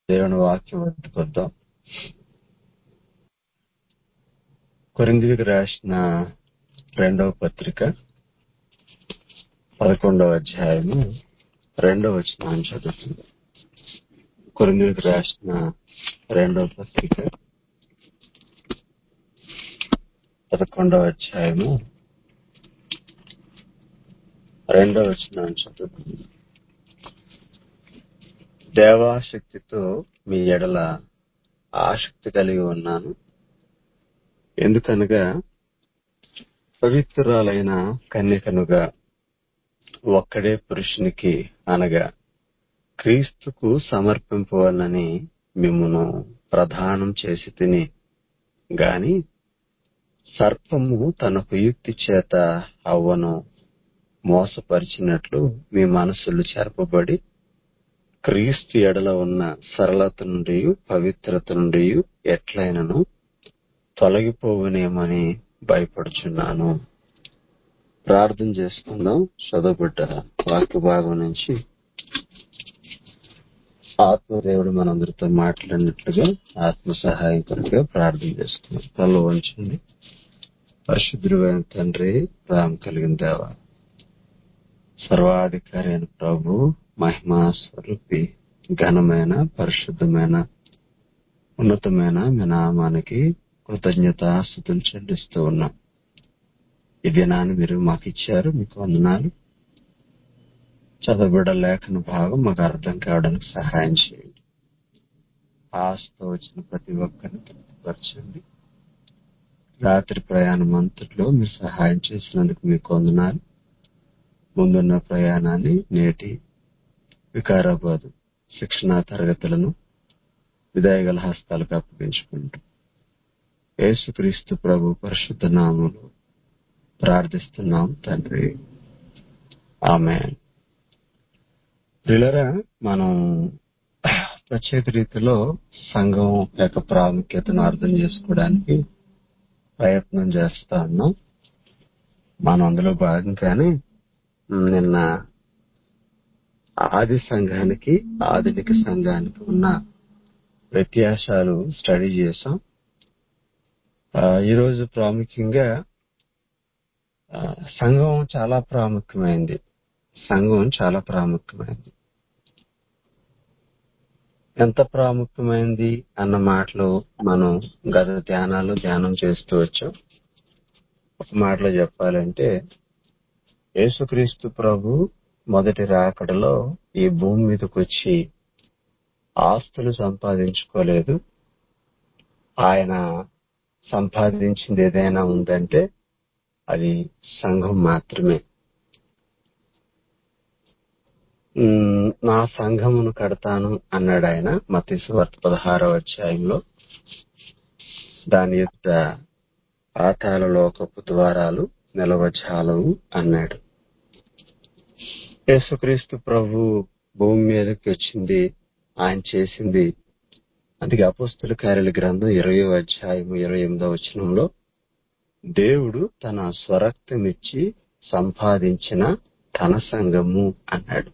దేవుని వాక్యం పట్టుకొద్దాం. కొరింథీయులకు రాసిన 2వ పత్రిక 11వ అధ్యాయము 2వ వచనాన్ని చదువుతుంది. కొరింథీయులకు రాసిన 2వ పత్రిక 11వ అధ్యాయము 2వ వచనాన్ని చదువుతుంది. దేవాశక్తితో మీ ఎడల ఆసక్తి కలిగి ఉన్నాను. ఎందుకనగా పవిత్రురాలైన కన్యకనుగా ఒక్కడే పురుషునికి అనగా క్రీస్తుకు సమర్పింపవలనని మిమ్మును ప్రదానం చేసి తిని గాని సర్పము తన కుయుక్తి చేత అవ్వను మోసపరిచినట్లు మీ మనసులు చెరపబడి క్రీస్తు ఎడల ఉన్న సరళత నుండి పవిత్రత నుండి ఎట్లైనను తొలగిపోవునేమని భయపడుచున్నాను. ప్రార్థన చేసుకుందాం. చదువుబడ్డ వాక్య భాగం నుంచి ఆత్మదేవుడు మనందరితో మాట్లాడినట్లుగా ఆత్మ సహాయం కొరకే ప్రార్థన చేసుకుందాం. తల వంచండి. పరిశుద్ధుడైన తండ్రి, ప్రేమ కలిగిన దేవా, సర్వాధికారి అయిన ప్రభు, మహిమా స్వరూపి, ఘనమైన పరిశుద్ధమైన ఉన్నతమైన మీ నామానికి కృతజ్ఞతాస్తుతులు చెల్లిస్తూ ఉన్నాం. ఈ దినాన్ని మీరు మాకు ఇచ్చారు, మీకు వందనాలు. చదవబడ లేఖన భాగం మాకు అర్థం కావడానికి సహాయం చేయండి. ఆశతో వచ్చిన ప్రతి ఒక్కరిని తృప్తిపరచండి. రాత్రి ప్రయాణం అంతట్లో మీరు సహాయం చేసినందుకు మీకు వందనాలు. ముందున్న ప్రయాణాన్ని నేటి వికారాబాద్ శిక్షణా తరగతులను విదాయగల హస్తాలకు అప్పగించుకుంటూ యేసుక్రీస్తు ప్రభు పరిశుద్ధ నామములో ప్రార్థిస్తున్నాం తండ్రి, ఆమేన్. ప్రియులారా, మనం ప్రత్యేక రీతిలో సంఘం యొక్క ప్రాముఖ్యతను అర్థం చేసుకోవడానికి ప్రయత్నం చేస్తా ఉన్నాం. మనం అందులో భాగంగానే నిన్న ఆది సంఘానికి ఆధునిక సంఘానికి ఉన్న వ్యత్యాసాలు స్టడీ చేశాం. ఈరోజు ప్రాముఖ్యంగా సంఘం చాలా ప్రాముఖ్యమైంది. సంఘం చాలా ప్రాముఖ్యమైంది. ఎంత ప్రాముఖ్యమైంది అన్న మాటలు మనం గత ధ్యానం చేస్తూ వచ్చాం. ఒక మాటలో చెప్పాలంటే యేసుక్రీస్తు ప్రభు మొదటి రాకడలో ఈ భూమి మీదకి వచ్చి ఆస్తులు సంపాదించుకోలేదు. ఆయన సంపాదించింది ఏదైనా ఉందంటే అది సంఘం మాత్రమే. నా సంఘమును కడతాను అన్నాడు ఆయన మత్తయి సువార్త 16వ అధ్యాయంలో. దాని యొక్క పాతాళ లోకపు ద్వారాలు నిలవజాలవు అన్నాడు. యేసుక్రీస్తు ప్రభు భూమి మీదకి వచ్చింది, ఆయన చేసింది. అందుకే అపోస్తల కార్యాల గ్రంథం 20వ అధ్యాయం 28వ వచనంలో దేవుడు తన స్వరక్తమిచ్చి సంపాదించిన తన సంఘము అన్నాడు.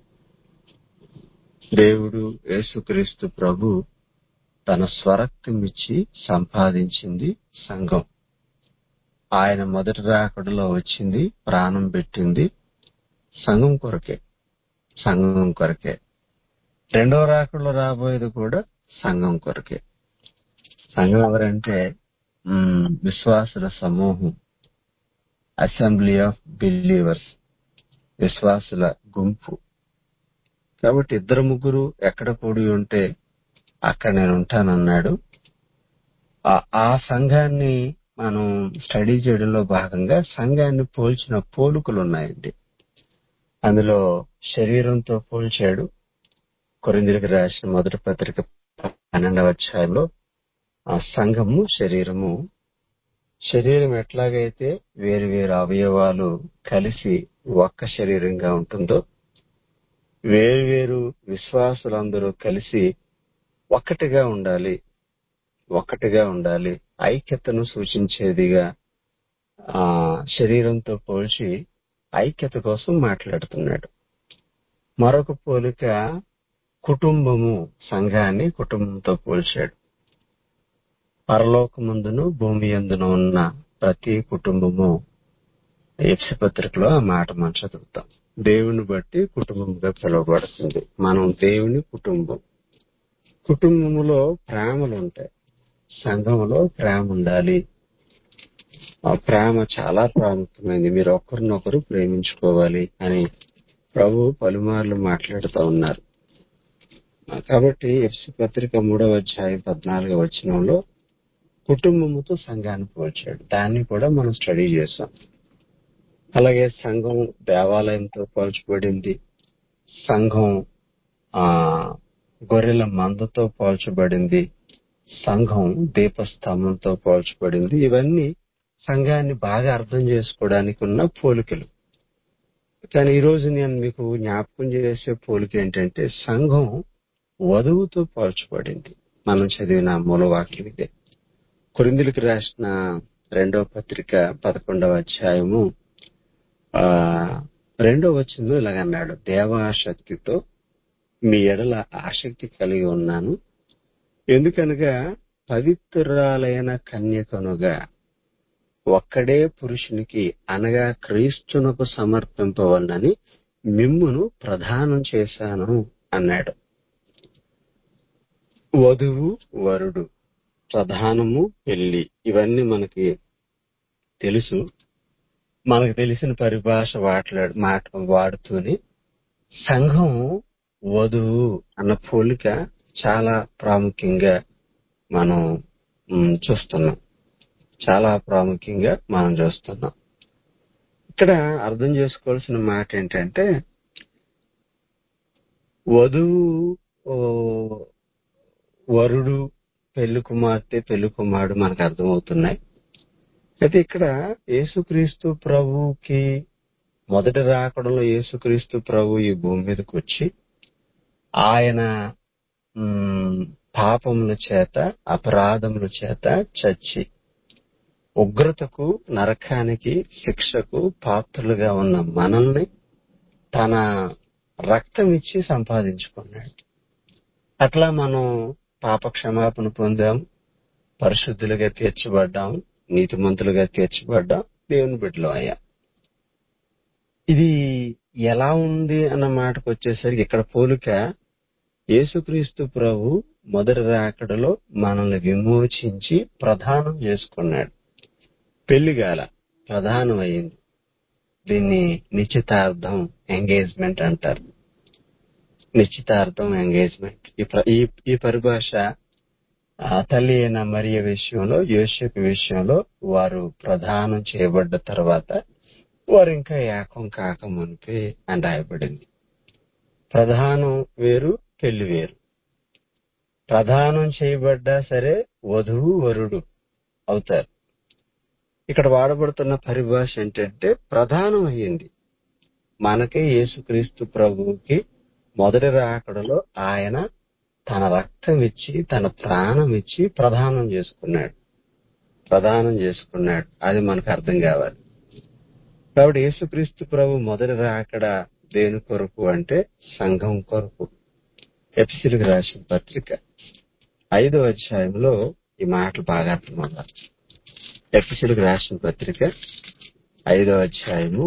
దేవుడు యేసుక్రీస్తు ప్రభు తన స్వరక్తమిచ్చి సంపాదించింది సంఘం. ఆయన మొదటి రాకడలో వచ్చింది, ప్రాణం పెట్టింది సంఘం కొరకే. రెండవ రాకడలో రాబోయేది కూడా సంఘం కొరకే. సంఘం ఎవరంటే విశ్వాసుల సమూహం, అసెంబ్లీ ఆఫ్ బిలీవర్స్, విశ్వాసుల గుంపు. కాబట్టి 2-3 ఎక్కడ కూడి ఉంటే అక్కడ నేను ఉంటానన్నాడు. ఆ సంఘాన్ని మనం స్టడీ చేయడంలో భాగంగా సంఘాన్ని పోల్చిన పోలుకలు ఉన్నాయండి. అందులో శరీరంతో పోల్చాడు. కొరింథీయులకు రాసిన మొదటి పత్రిక 12వ అధ్యాయంలో ఆ సంఘము శరీరం ఎట్లాగైతే వేరు వేరు అవయవాలు కలిసి ఒక్క శరీరంగా ఉంటుందో, వేరు విశ్వాసులందరూ కలిసి ఒక్కటిగా ఉండాలి, ఐక్యతను సూచించేదిగా శరీరంతో పోల్చి ఐక్యత కోసం మాట్లాడుతున్నాడు. మరొక పోలిక కుటుంబము, సంఘాన్ని కుటుంబంతో పోల్చాడు. పరలోకమందును భూమి యందును ఉన్న ప్రతి కుటుంబము ఎఫెసీ పత్రికలో ఆ మాట మనం చదువుతాం. దేవుని బట్టి కుటుంబంగా పిలువబడుతుంది. మనం దేవుని కుటుంబం. కుటుంబములో ప్రేమలు ఉంటాయి. సంఘంలో ప్రేమ ఉండాలి. ఆ ప్రేమ చాలా ప్రాముఖ్యమైనది. మీరు ఒకరినొకరు ప్రేమించుకోవాలి అని ప్రభు పలుమార్లు మాట్లాడుతూ ఉన్నారు. కాబట్టి ఎఫెసీ పత్రిక 3వ అధ్యాయం 14వ వచనంలో కుటుంబముతో సంఘాన్ని పోల్చాడు. దాన్ని కూడా మనం స్టడీ చేసాం. అలాగే సంఘం దేవాలయంతో పోల్చబడింది. సంఘం ఆ గొర్రెల మందతో పోల్చబడింది. సంఘం దీపస్తంభంతో పోల్చబడింది. ఇవన్నీ సంఘాన్ని బాగా అర్థం చేసుకోవడానికి ఉన్న పోలికలు. కానీ ఈ రోజు నేను మీకు జ్ఞాపకం చేసే పోలిక ఏంటంటే సంఘం వధువుతో పోల్చబడింది. మనం చదివిన మూలవాక్యం ఇదే. కొరింథీయులకు రాసిన 2వ పత్రిక 11వ అధ్యాయము 2వ వచనంలో ఇలాగన్నాడు, దేవాశక్తితో మీ ఎడల ఆసక్తి కలిగి ఉన్నాను. ఎందుకనగా పవిత్రురాలైన కన్యకనుగా ఒక్కడే పురుషునికి అనగా క్రీస్తునకు సమర్పింపవలనని మిమ్మును ప్రదానం చేశాను అన్నాడు. వధువు, వరుడు, ప్రధానము, పెళ్లి, ఇవన్నీ మనకి తెలుసు. మనకు తెలిసిన పరిభాష వాడుతూనే సంఘం వధువు అన్న పోలిక చాలా ప్రాముఖ్యంగా మనం చూస్తున్నాం. ఇక్కడ అర్థం చేసుకోవాల్సిన మాట ఏంటంటే వధువు, వరుడు, పెళ్లి కుమార్తె, పెళ్లి కుమారుడు మనకు అర్థమవుతున్నాయి. అయితే ఇక్కడ యేసుక్రీస్తు ప్రభువుకి మొదటి రాకడంలో యేసుక్రీస్తు ప్రభు ఈ భూమి మీదకి వచ్చి ఆయన పాపముల చేత, అపరాధముల చేత చచ్చి ఉగ్రతకు, నరకానికి, శిక్షకు పాత్రలుగా ఉన్న మనల్ని తన రక్తం ఇచ్చి సంపాదించుకున్నాడు. అట్లా మనం పాప క్షమాపణ పొందాం, పరిశుద్ధులుగా తీర్చబడ్డాం, నీతిమంతులుగా తీర్చబడ్డాం, దేవుని బిడ్డలం అయ్యా. ఇది ఎలా ఉంది అన్న మాటకు వచ్చేసరికి ఇక్కడ పోలిక యేసుక్రీస్తు ప్రభు మొదటి రాకడలో మనల్ని విమోచించి ప్రదానం చేసుకున్నాడు. పెళ్లిగాల ప్రధానం అయింది. దీన్ని నిశ్చితార్థం, ఎంగేజ్మెంట్ అంటారు. నిశ్చితార్థం, ఎంగేజ్మెంట్. ఈ పరిభాష తల్లి అయిన మరియ విషయంలో, యోసేపు విషయంలో వారు ప్రదానం చేయబడ్డ తర్వాత వారు ఇంకా ఏకం కాక మునిపే అని రాయబడింది. ప్రధానం వేరు, పెళ్లి వేరు. ప్రదానం చేయబడ్డా సరే వధువు, వరుడు అవుతారు. ఇక్కడ వాడబడుతున్న పరిభాష ఏంటంటే ప్రధానం అయ్యింది. మనకే యేసుక్రీస్తు ప్రభువుకి మొదటి రాకడలో ఆయన తన రక్తం ఇచ్చి, తన ప్రాణం ఇచ్చి ప్రదానం చేసుకున్నాడు. అది మనకు అర్థం కావాలి. కాబట్టి యేసుక్రీస్తు ప్రభు మొదటి రాకడ దేని కొరకు అంటే సంఘం కొరకు. ఎఫెసీయులకు రాసిన పత్రిక 5వ అధ్యాయంలో ఈ మాటలు బాగా అర్థమవుతాయి. ఎఫెసీయులకు రాసిన పత్రిక 5వ అధ్యాయము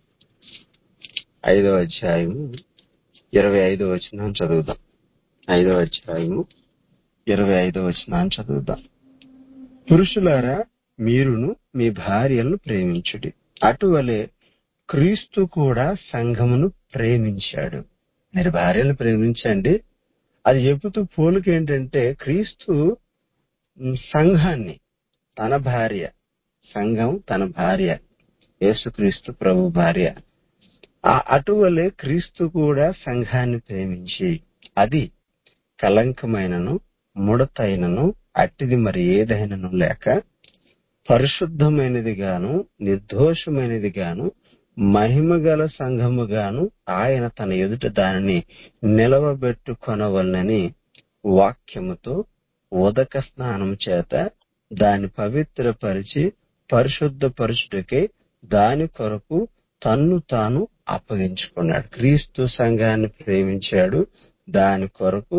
25వ వచనం చదువుదాం. 5వ అధ్యాయము 25వ వచనాన్ని చదువుదాం. పురుషులారా, మీరును మీ భార్యలను ప్రేమించుడి. అటువలే క్రీస్తు కూడా సంఘమును ప్రేమించాడు. మీరు భార్యను ప్రేమించండి. అది చెబుతూ పోలిక ఏంటంటే క్రీస్తు సంఘాన్ని తన భార్య, సంఘం తన భార్య, యేసుక్రీస్తు ప్రభు భార్య. అటువలే క్రీస్తు కూడా సంఘాన్ని ప్రేమించి అది కలంకమైనను, ముడతైనను, అట్టిది మరి ఏదైనను లేక పరిశుద్ధమైనది గాను, నిర్దోషమైనది గాను, మహిమగల సంఘముగాను ఆయన తన ఎదుట దానిని నిలవబెట్టుకొనవలనని వాక్యముతో ఉదక స్నానం చేత దాన్ని పవిత్రపరిచి పరిశుద్ధపరచుటకై దాని కొరకు తన్ను తాను అప్పగించుకున్నాడు. క్రీస్తు సంఘాన్ని ప్రేమించాడు, దాని కొరకు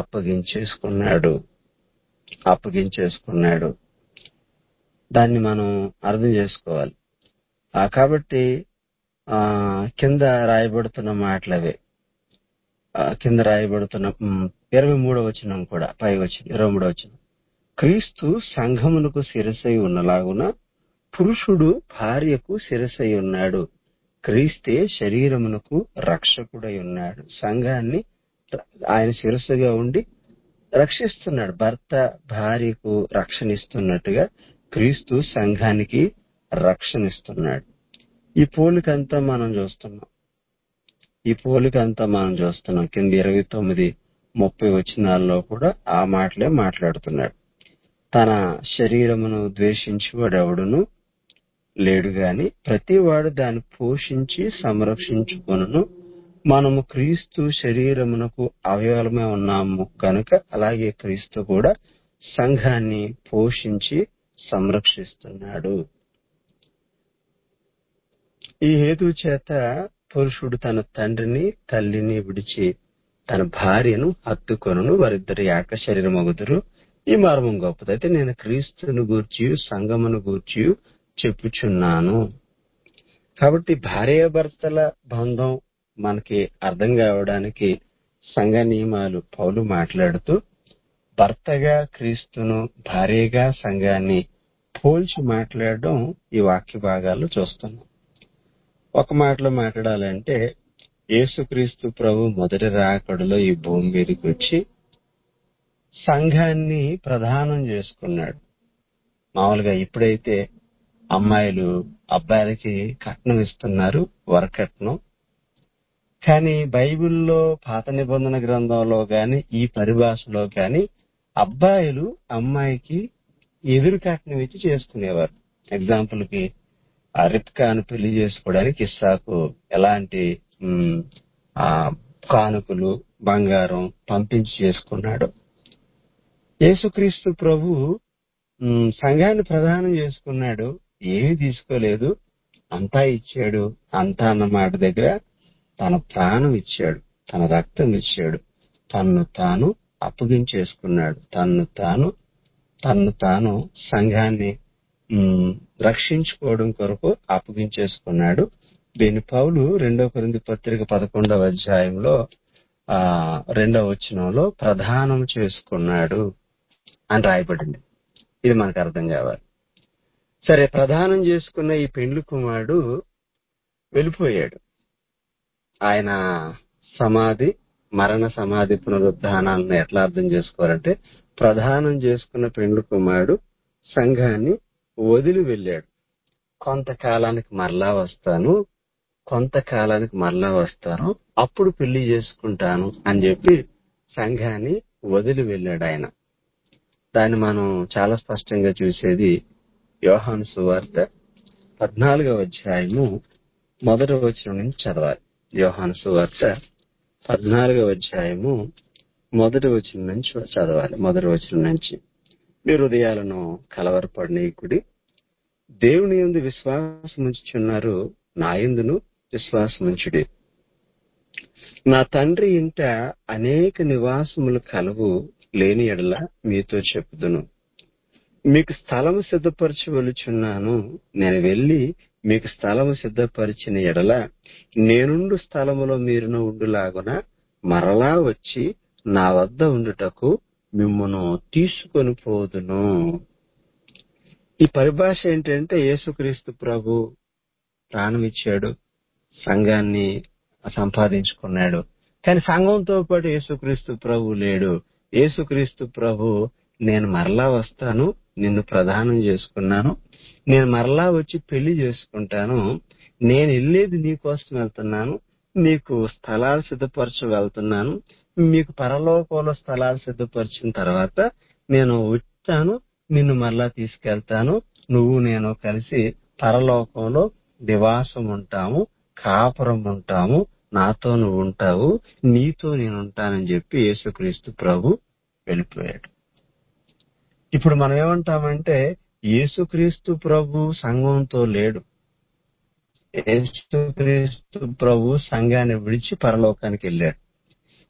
అప్పగించేసుకున్నాడు. దాన్ని మనం అర్థం చేసుకోవాలి. కాబట్టి కింద రాయబడుతున్న మాటలవే. కింద రాయబడుతున్న 23వ వచనం కూడా పై వచ్చిన 23వ వచనం, క్రీస్తు సంఘమునకు శిరసై ఉన్నలాగున పురుషుడు భార్యకు శిరసై ఉన్నాడు. క్రీస్తే శరీరమునకు రక్షకుడై ఉన్నాడు. సంఘాన్ని ఆయన శిరస్సుగా ఉండి రక్షిస్తున్నాడు. భర్త భార్యకు రక్షణిస్తున్నట్టుగా క్రీస్తు సంఘానికి రక్షణిస్తున్నాడు. ఈ పోలికంతా మనం చూస్తున్నాం. కింద 29-30 వచనాల్లో కూడా ఆ మాటలే మాట్లాడుతున్నాడు. తన శరీరమును ద్వేషించువాడెవడును లేడు గాని ప్రతివాడు దాన్ని పోషించి సంరక్షించుకొనును. మనము క్రీస్తు శరీరమునకు అవయవమే ఉన్నాము కనుక అలాగే క్రీస్తు కూడా సంఘాన్ని పోషించి సంరక్షిస్తున్నాడు. ఈ హేతు చేత పురుషుడు తన తండ్రిని తల్లిని విడిచి తన భార్యను హత్తుకొనును, వారిద్దరు ఏక శరీరమగుదురు. ఈ మర్మం గొప్పదైతే నేను క్రీస్తును గూర్చి సంఘమును గూర్చి చెప్పుచున్నాను. కాబట్టి భార్యాభర్తల బంధం మనకి అర్థం కావడానికి సంఘ నియమాలు పౌలు మాట్లాడుతూ భర్తగా క్రీస్తును, భార్యగా సంఘాన్ని పోల్చి మాట్లాడడం ఈ వాక్య భాగాల్లో చూస్తున్నాం. ఒక మాటలో మాట్లాడాలంటే యేసుక్రీస్తు ప్రభు మొదటి రాకడలో ఈ భూమి మీదకి వచ్చి సంఘాన్ని ప్రదానం చేసుకున్నాడు. మామూలుగా ఇప్పుడైతే అమ్మాయిలు అబ్బాయిలకి కట్నం ఇస్తున్నారు, వరకట్నం. కానీ బైబిల్లో పాత నిబంధన గ్రంథంలో గాని ఈ పరిభాషలో గాని అబ్బాయిలు అమ్మాయికి ఎదురు కట్నం ఇచ్చి చేసుకునేవారు. ఎగ్జాంపుల్ కి రిబ్కాను పెళ్లి చేసుకోవడానికి ఇస్సాకు ఎలాంటి కానుకలు బంగారం పంపించి చేసుకున్నాడు. యేసుక్రీస్తు ప్రభు సంఘాన్ని ప్రదానం చేసుకున్నాడు, ఏమీ తీసుకోలేదు, అంతా ఇచ్చాడు. అంతా అన్న మాట దగ్గర తన ప్రాణం ఇచ్చాడు, తన రక్తం ఇచ్చాడు, తన్ను తాను అప్పగించేసుకున్నాడు. తన్ను తాను సంఘాన్ని రక్షించుకోవడం కొరకు అప్పగించేసుకున్నాడు. దీని పౌలు 2 కొరింథీ పత్రిక 11వ అధ్యాయంలో 2వ వచనంలో ప్రదానం చేసుకున్నాడు అని రాయబడింది. ఇది మనకు అర్థం కావాలి. సరే, ప్రదానం చేసుకున్న ఈ పెండ్లి కుమారుడు వెళ్ళిపోయాడు. ఆయన మరణ సమాధి పునరుద్ధానాలను ఎట్లా అర్థం చేసుకోవాలంటే ప్రదానం చేసుకున్న పెండ్లి కుమారుడు సంఘాన్ని వదిలి వెళ్ళాడు. కొంతకాలానికి మరలా వస్తాను, అప్పుడు పెళ్లి చేసుకుంటాను అని చెప్పి సంఘాన్ని వదిలి వెళ్ళాడు ఆయన. దాన్ని మనం చాలా స్పష్టంగా చూసేది యోహాను సువార్త 14వ అధ్యాయము 1వ వచనం నుంచి చదవాలి. యోహాను సువార్త 14వ అధ్యాయము 1వ వచనం నుంచి చదవాలి. 1వ వచనం నుంచి, మీ హృదయాలను కలవరపడనీయకుడి, దేవుని యందు విశ్వాసముంచుచున్నారు, నా యందును విశ్వాసముంచుడి. నా తండ్రి ఇంట అనేక నివాసములు కలవు, లేని ఎడల మీతో చెప్పుదును. మీకు స్థలము సిద్ధపరచవలుచున్నాను. నేను వెళ్లి మీకు స్థలము సిద్ధపరిచిన ఎడల నేనుండు స్థలములో మీరును ఉండులాగున మరలా వచ్చి నా వద్ద ఉండుటకు మిమ్మును తీసుకొని పోదును. ఈ పరిభాష ఏంటంటే యేసుక్రీస్తు ప్రభు ప్రాణం ఇచ్చాడు, సంఘాన్ని సంపాదించుకున్నాడు. కానీ సంఘంతో పాటు యేసుక్రీస్తు ప్రభు లేడు. యేసుక్రీస్తు ప్రభు నేను మరలా వస్తాను, నిన్ను ప్రదానం చేసుకున్నాను, నేను మరలా వచ్చి పెళ్లి చేసుకుంటాను, నేను వెళ్ళేది నీకోసం వెళ్తున్నాను, నీకు స్థలాలు సిద్ధపరచ వెళ్తున్నాను, మీకు పరలోకంలో స్థలాలు సిద్ధపరిచిన తర్వాత నేను వచ్చాను, నిన్ను మరలా తీసుకెళ్తాను, నువ్వు నేను కలిసి పరలోకంలో నివాసం ఉంటాము, కాపురం ఉంటాము, నాతో నువ్వు ఉంటావు, నీతో నేను ఉంటానని చెప్పి యేసుక్రీస్తు ప్రభు వెళ్ళిపోయాడు. ఇప్పుడు మనం ఏమంటామంటే యేసుక్రీస్తు ప్రభు సంఘంతో లేడు, యేసుక్రీస్తు ప్రభు సంఘాన్ని విడిచి పరలోకానికి వెళ్ళాడు.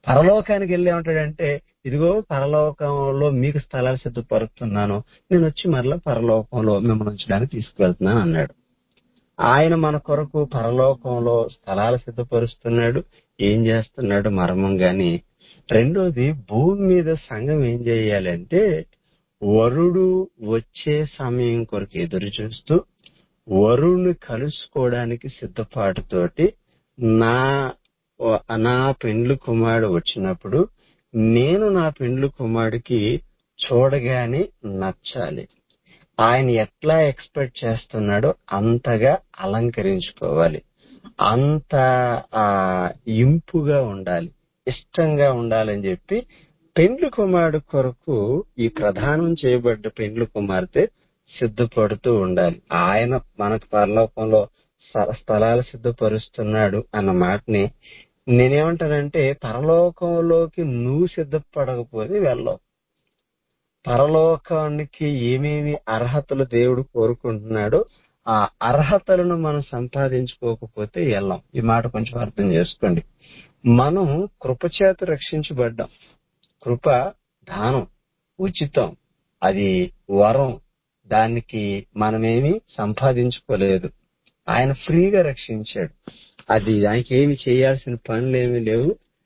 పరలోకానికి వెళ్ళి ఏమంటాడంటే, ఇదిగో పరలోకంలో మీకు స్థలాలు సిద్ధపరుస్తున్నాను, నేను వచ్చి మరలా పరలోకంలో మిమ్మల్ని ఉంచడానికి తీసుకువెళ్తున్నాను అన్నాడు. ఆయన మన కొరకు పరలోకంలో స్థలాలు సిద్ధపరుస్తున్నాడు. ఏం చేస్తున్నాడు మర్మం గాని. రెండోది, భూమి మీద సంఘం ఏం చేయాలంటే, వరుడు వచ్చే సమయం కొరకు ఎదురు చూస్తూ వరుణ్ణి కలుసుకోవడానికి సిద్ధపాటుతోటి నా నా పెండ్లి కుమారుడు వచ్చినప్పుడు నేను నా పెండ్లి కుమారుడికి చూడగానే నచ్చాలి. ఆయన ఎట్లా ఎక్స్పెక్ట్ చేస్తున్నాడో అంతగా అలంకరించుకోవాలి, అంత ఇంపుగా ఉండాలి, ఇష్టంగా ఉండాలని చెప్పి పెండ్లి కుమారుడు కొరకు ఈ ప్రదానం చేయబడ్డ పెండ్లి కుమార్తె సిద్ధపడుతూ ఉండాలి. ఆయన మనకు పరలోకంలో స్థలాలు సిద్ధపరుస్తున్నాడు అన్న మాటని నేనేమంటానంటే, పరలోకంలోకి నువ్వు సిద్ధపడకపోతే వెళ్ళవు. పరలోకానికి ఏమేమి అర్హతలు దేవుడు కోరుకుంటున్నాడో ఆ అర్హతలను మనం సంపాదించుకోకపోతే వెళ్ళాం. ఈ మాట కొంచెం అర్థం చేసుకోండి. మనం కృపచేత రక్షించబడ్డాం. కృప దానం, ఉచితం, అది వరం. దానికి మనమేమి సంపాదించుకోలేదు. ఆయన ఫ్రీగా రక్షించాడు. అది దానికి ఏమి చేయాల్సిన పనులేమి లేవు,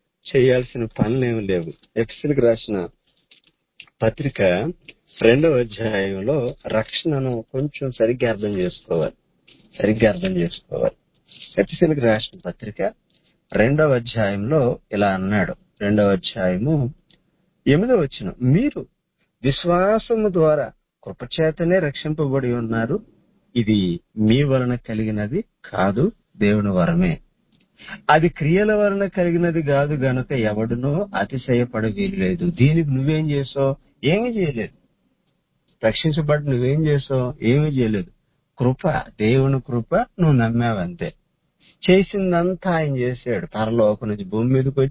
ఎఫెసీయులకు రాసిన పత్రిక 2వ అధ్యాయంలో రక్షణను కొంచెం సరిగ్గా అర్థం చేసుకోవాలి. ఎఫెసీయులకు రాసిన పత్రిక 2వ అధ్యాయంలో ఇలా అన్నాడు. 2వ అధ్యాయము 8వ వచనం, మీరు విశ్వాసము ద్వారా కృపచేతనే రక్షింపబడి ఉన్నారు. ఇది మీ వలన కలిగినది కాదు, దేవుని వరమే. అది క్రియల వలన కలిగినది కాదు గనుక ఎవడునో అతిశయపడ వీల్లేదు. దీనికి నువ్వేం చేసావు? ఏమీ చేయలేదు. రక్షించబడి నువ్వేం చేసావు? ఏమీ చేయలేదు. కృప, దేవుని కృప, నువ్వు నమ్మావంతే. చేసిందంతా ఆయన చేశాడు. పరలోకం నుంచి భూమి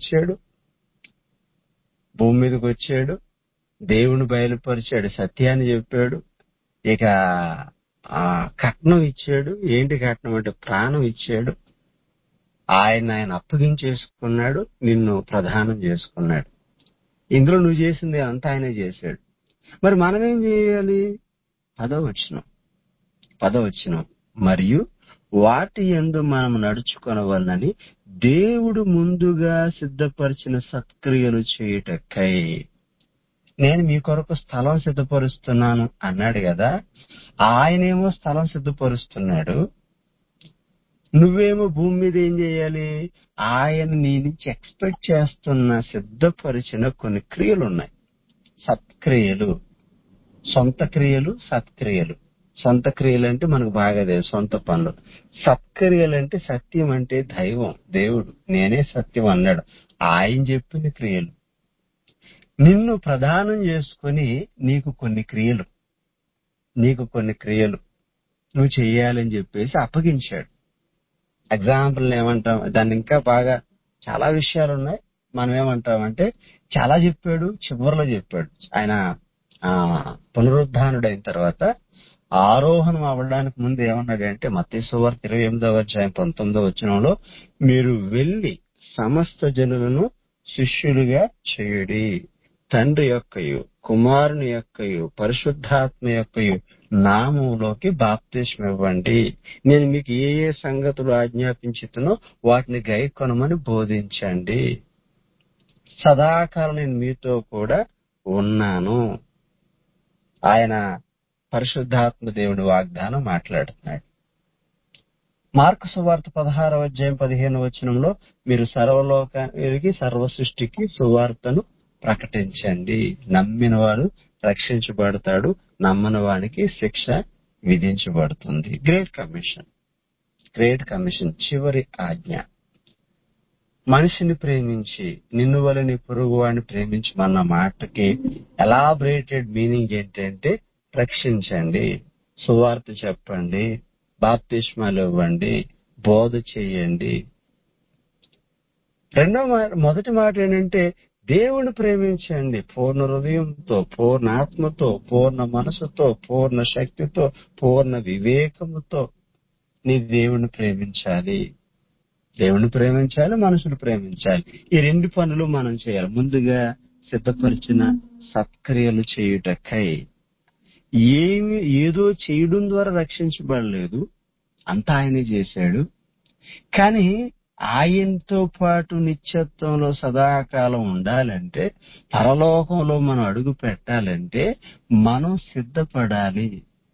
మీదకి వచ్చాడు, దేవుని బయలుపరిచాడు, సత్యాన్ని చెప్పాడు. ఇక కట్నం ఇచ్చాడు. ఏంటి కట్నం అంటే ప్రాణం ఇచ్చాడు. ఆయన అప్పగించేసుకున్నాడు, నిన్ను ప్రదానం చేసుకున్నాడు. ఇందులో నువ్వు చేసింది అంతా ఆయనే చేశాడు. మరి మనమేం చేయాలి? 10వ వచనం, మరియు వాటి యందు మనం నడుచుకొనవలనని దేవుడు ముందుగా సిద్ధపరిచిన సత్క్రియలు చేయుటకై. నేను మీ కొరకు స్థలం సిద్ధపరుస్తున్నాను అన్నాడు కదా. ఆయనేమో స్థలం సిద్ధపరుస్తున్నాడు, నువ్వేమో భూమి మీద ఏం చేయాలి? ఆయన నీ నుంచి ఎక్స్పెక్ట్ చేస్తున్న సిద్ధపరిచిన కొన్ని క్రియలు ఉన్నాయి. సత్క్రియలు, సొంత క్రియలు, సత్క్రియలు. సొంత క్రియలు అంటే మనకు బాగా తెలుసు, సొంత పనులు. సత్క్రియలు అంటే సత్యం అంటే దైవం, దేవుడు నేనే సత్యం అన్నాడు. ఆయన చెప్పిన క్రియలు నిన్ను ప్రదానం చేసుకుని నీకు కొన్ని క్రియలు నువ్వు చెయ్యాలని చెప్పేసి అప్పగించాడు. ఎగ్జాంపుల్ ఏమంటాం, దాన్ని ఇంకా బాగా చాలా విషయాలు ఉన్నాయి. మనం ఏమంటామంటే చాలా చెప్పాడు, చివరిలో చెప్పాడు. ఆయన పునరుద్ధానుడైన తర్వాత ఆరోహణం అవ్వడానికి ముందు ఏమన్నాడంటే, మత్తయి సువార్త 28వ అధ్యాయం 19వ వచనంలో, మీరు వెళ్లి సమస్త జనులను శిష్యులుగా చేయుడి, తండ్రి యొక్కయు కుమారుని యొక్కయు పరిశుద్ధాత్మ యొక్కయు నామములోకి బాప్తిస్మం ఇవ్వండి. నేను మీకు ఏ ఏ సంగతులు ఆజ్ఞాపించుతునో వాటిని గైకొనమని బోధించండి. సదాకాలం నేను మీతో కూడా ఉన్నాను. ఆయన పరిశుద్ధాత్మ దేవుని వాగ్దానం మాట్లాడుతున్నాడు. మార్కు సువార్త 16వ అధ్యాయం 15వ వచనంలో, మీరు సర్వలోకానికి సర్వ సృష్టికి సువార్తను ప్రకటించండి. నమ్మిన వాడు రక్షించబడతాడు, నమ్మని వానికి శిక్ష విధించబడుతుంది. గ్రేట్ కమిషన్, చివరి ఆజ్ఞ. మనిషిని ప్రేమించి నిన్ను వలె నీ పొరుగు వాడిని ప్రేమించమన్న మాటకి ఎలాబరేటెడ్ మీనింగ్ ఏంటంటే, రక్షించండి, సువార్త చెప్పండి, బాప్తిస్మాలు ఇవ్వండి, బోధ చేయండి. మొదటి మాట ఏంటంటే దేవుని ప్రేమించండి. పూర్ణ హృదయంతో, పూర్ణ ఆత్మతో, పూర్ణ మనసుతో, పూర్ణ శక్తితో, పూర్ణ వివేకముతో నీ దేవుని ప్రేమించాలి. దేవుణ్ణి ప్రేమించాలి, మనుషులు ప్రేమించాలి. ఈ రెండు పనులు మనం చేయాలి. ముందుగా సిద్ధపరిచిన సత్క్రియలు చేయుటకై. ఏదో చేయడం ద్వారా రక్షించబడలేదు, అంతా ఆయనే చేశాడు. కానీ ఆయనతో పాటు నిత్యత్వంలో సదాకాలం ఉండాలంటే, పరలోకంలో మనం అడుగు పెట్టాలంటే మనం సిద్ధపడాలి.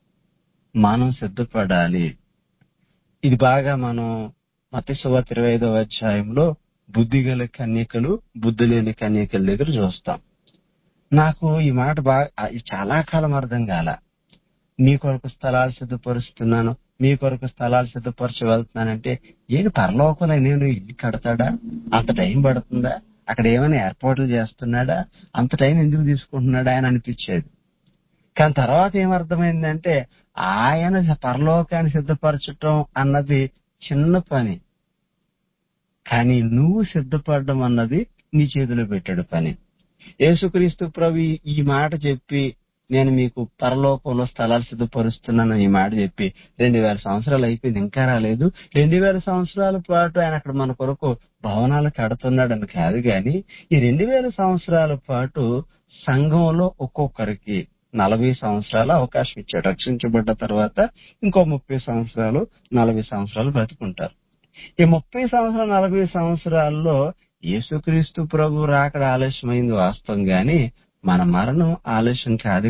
ఇది బాగా మనం మత్తయి సువార్త 25వ అధ్యాయంలో బుద్ధిగల కన్యకలు, బుద్ధి లేని కన్యకల దగ్గర చూస్తాం. నాకు ఈ మాట చాలా కాలం అర్థం కాల. మీ కొరకు స్థలాలు సిద్ధపరుస్తున్నాను, మీ కొరకు స్థలాలు సిద్ధపరచి వెళ్తున్నానంటే ఏంటి, పరలోకంలో నేను ఇల్లు కడతాడా? అంత టైం పడుతుందా? అక్కడ ఏమైనా ఏర్పాట్లు చేస్తున్నాడా? అంత టైం ఎందుకు తీసుకుంటున్నాడా అని అనిపించేది. కానీ తర్వాత ఏమర్థమైందంటే, ఆయన పరలోకాన్ని సిద్ధపరచటం అన్నది చిన్న పని, కానీ నువ్వు సిద్ధపడడం అన్నది నీ చేతిలో పెట్టాడు పని. యేసుక్రీస్తు ప్రభు ఈ మాట చెప్పి, నేను మీకు పరలోకంలో స్థలాలు సిద్ధపరుస్తున్నాను ఈ మాట చెప్పి 2000 సంవత్సరాలు అయిపోయింది, ఇంకా రాలేదు. 2000 సంవత్సరాల పాటు ఆయన అక్కడ మన కొరకు భవనాలు కడుతున్నాడని కాదు, గాని ఈ 2000 సంవత్సరాల పాటు సంఘంలో ఒక్కొక్కరికి 40 సంవత్సరాలు అవకాశం ఇచ్చాడు. రక్షించబడ్డ తర్వాత ఇంకో 30 సంవత్సరాలు 40 సంవత్సరాలు బ్రతుకుంటారు. ఈ 30 సంవత్సరాలు 40 సంవత్సరాల్లో యేసుక్రీస్తు ప్రభు రాకడ ఆలస్యమైంది వాస్తవం, గాని మన మరణం ఆలస్యం కాదు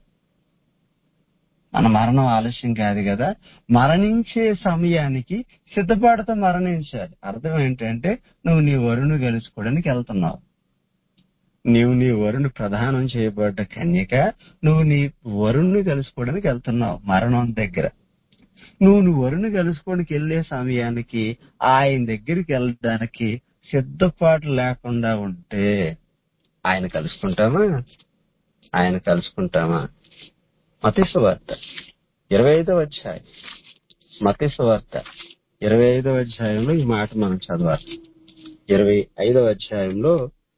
కదా. మరణించే సమయానికి సిద్ధపాటుతో మరణించాలి. అర్థం ఏంటంటే, నువ్వు నీ వరుణ్ణి కలుసుకోవడానికి వెళ్తున్నావు. నీవు నీ వరుణ్ణి ప్రదానం చేయబడ్డ కన్యక, నువ్వు నీ వరుణ్ణి కలుసుకోవడానికి వెళ్తున్నావు మరణం దగ్గర. నువ్వు వరుణ్ణి కలుసుకోవడానికి వెళ్లే సమయానికి ఆయన దగ్గరికి వెళ్ళడానికి సిద్ధపాటు లేకుండా ఉంటే ఆయన కలుసుకుంటామా? మత్తయి సువార్త 25వ అధ్యాయం, మత్తయి సువార్త 25వ అధ్యాయంలో ఈ మాట మనం చదవాలి. 25వ అధ్యాయంలో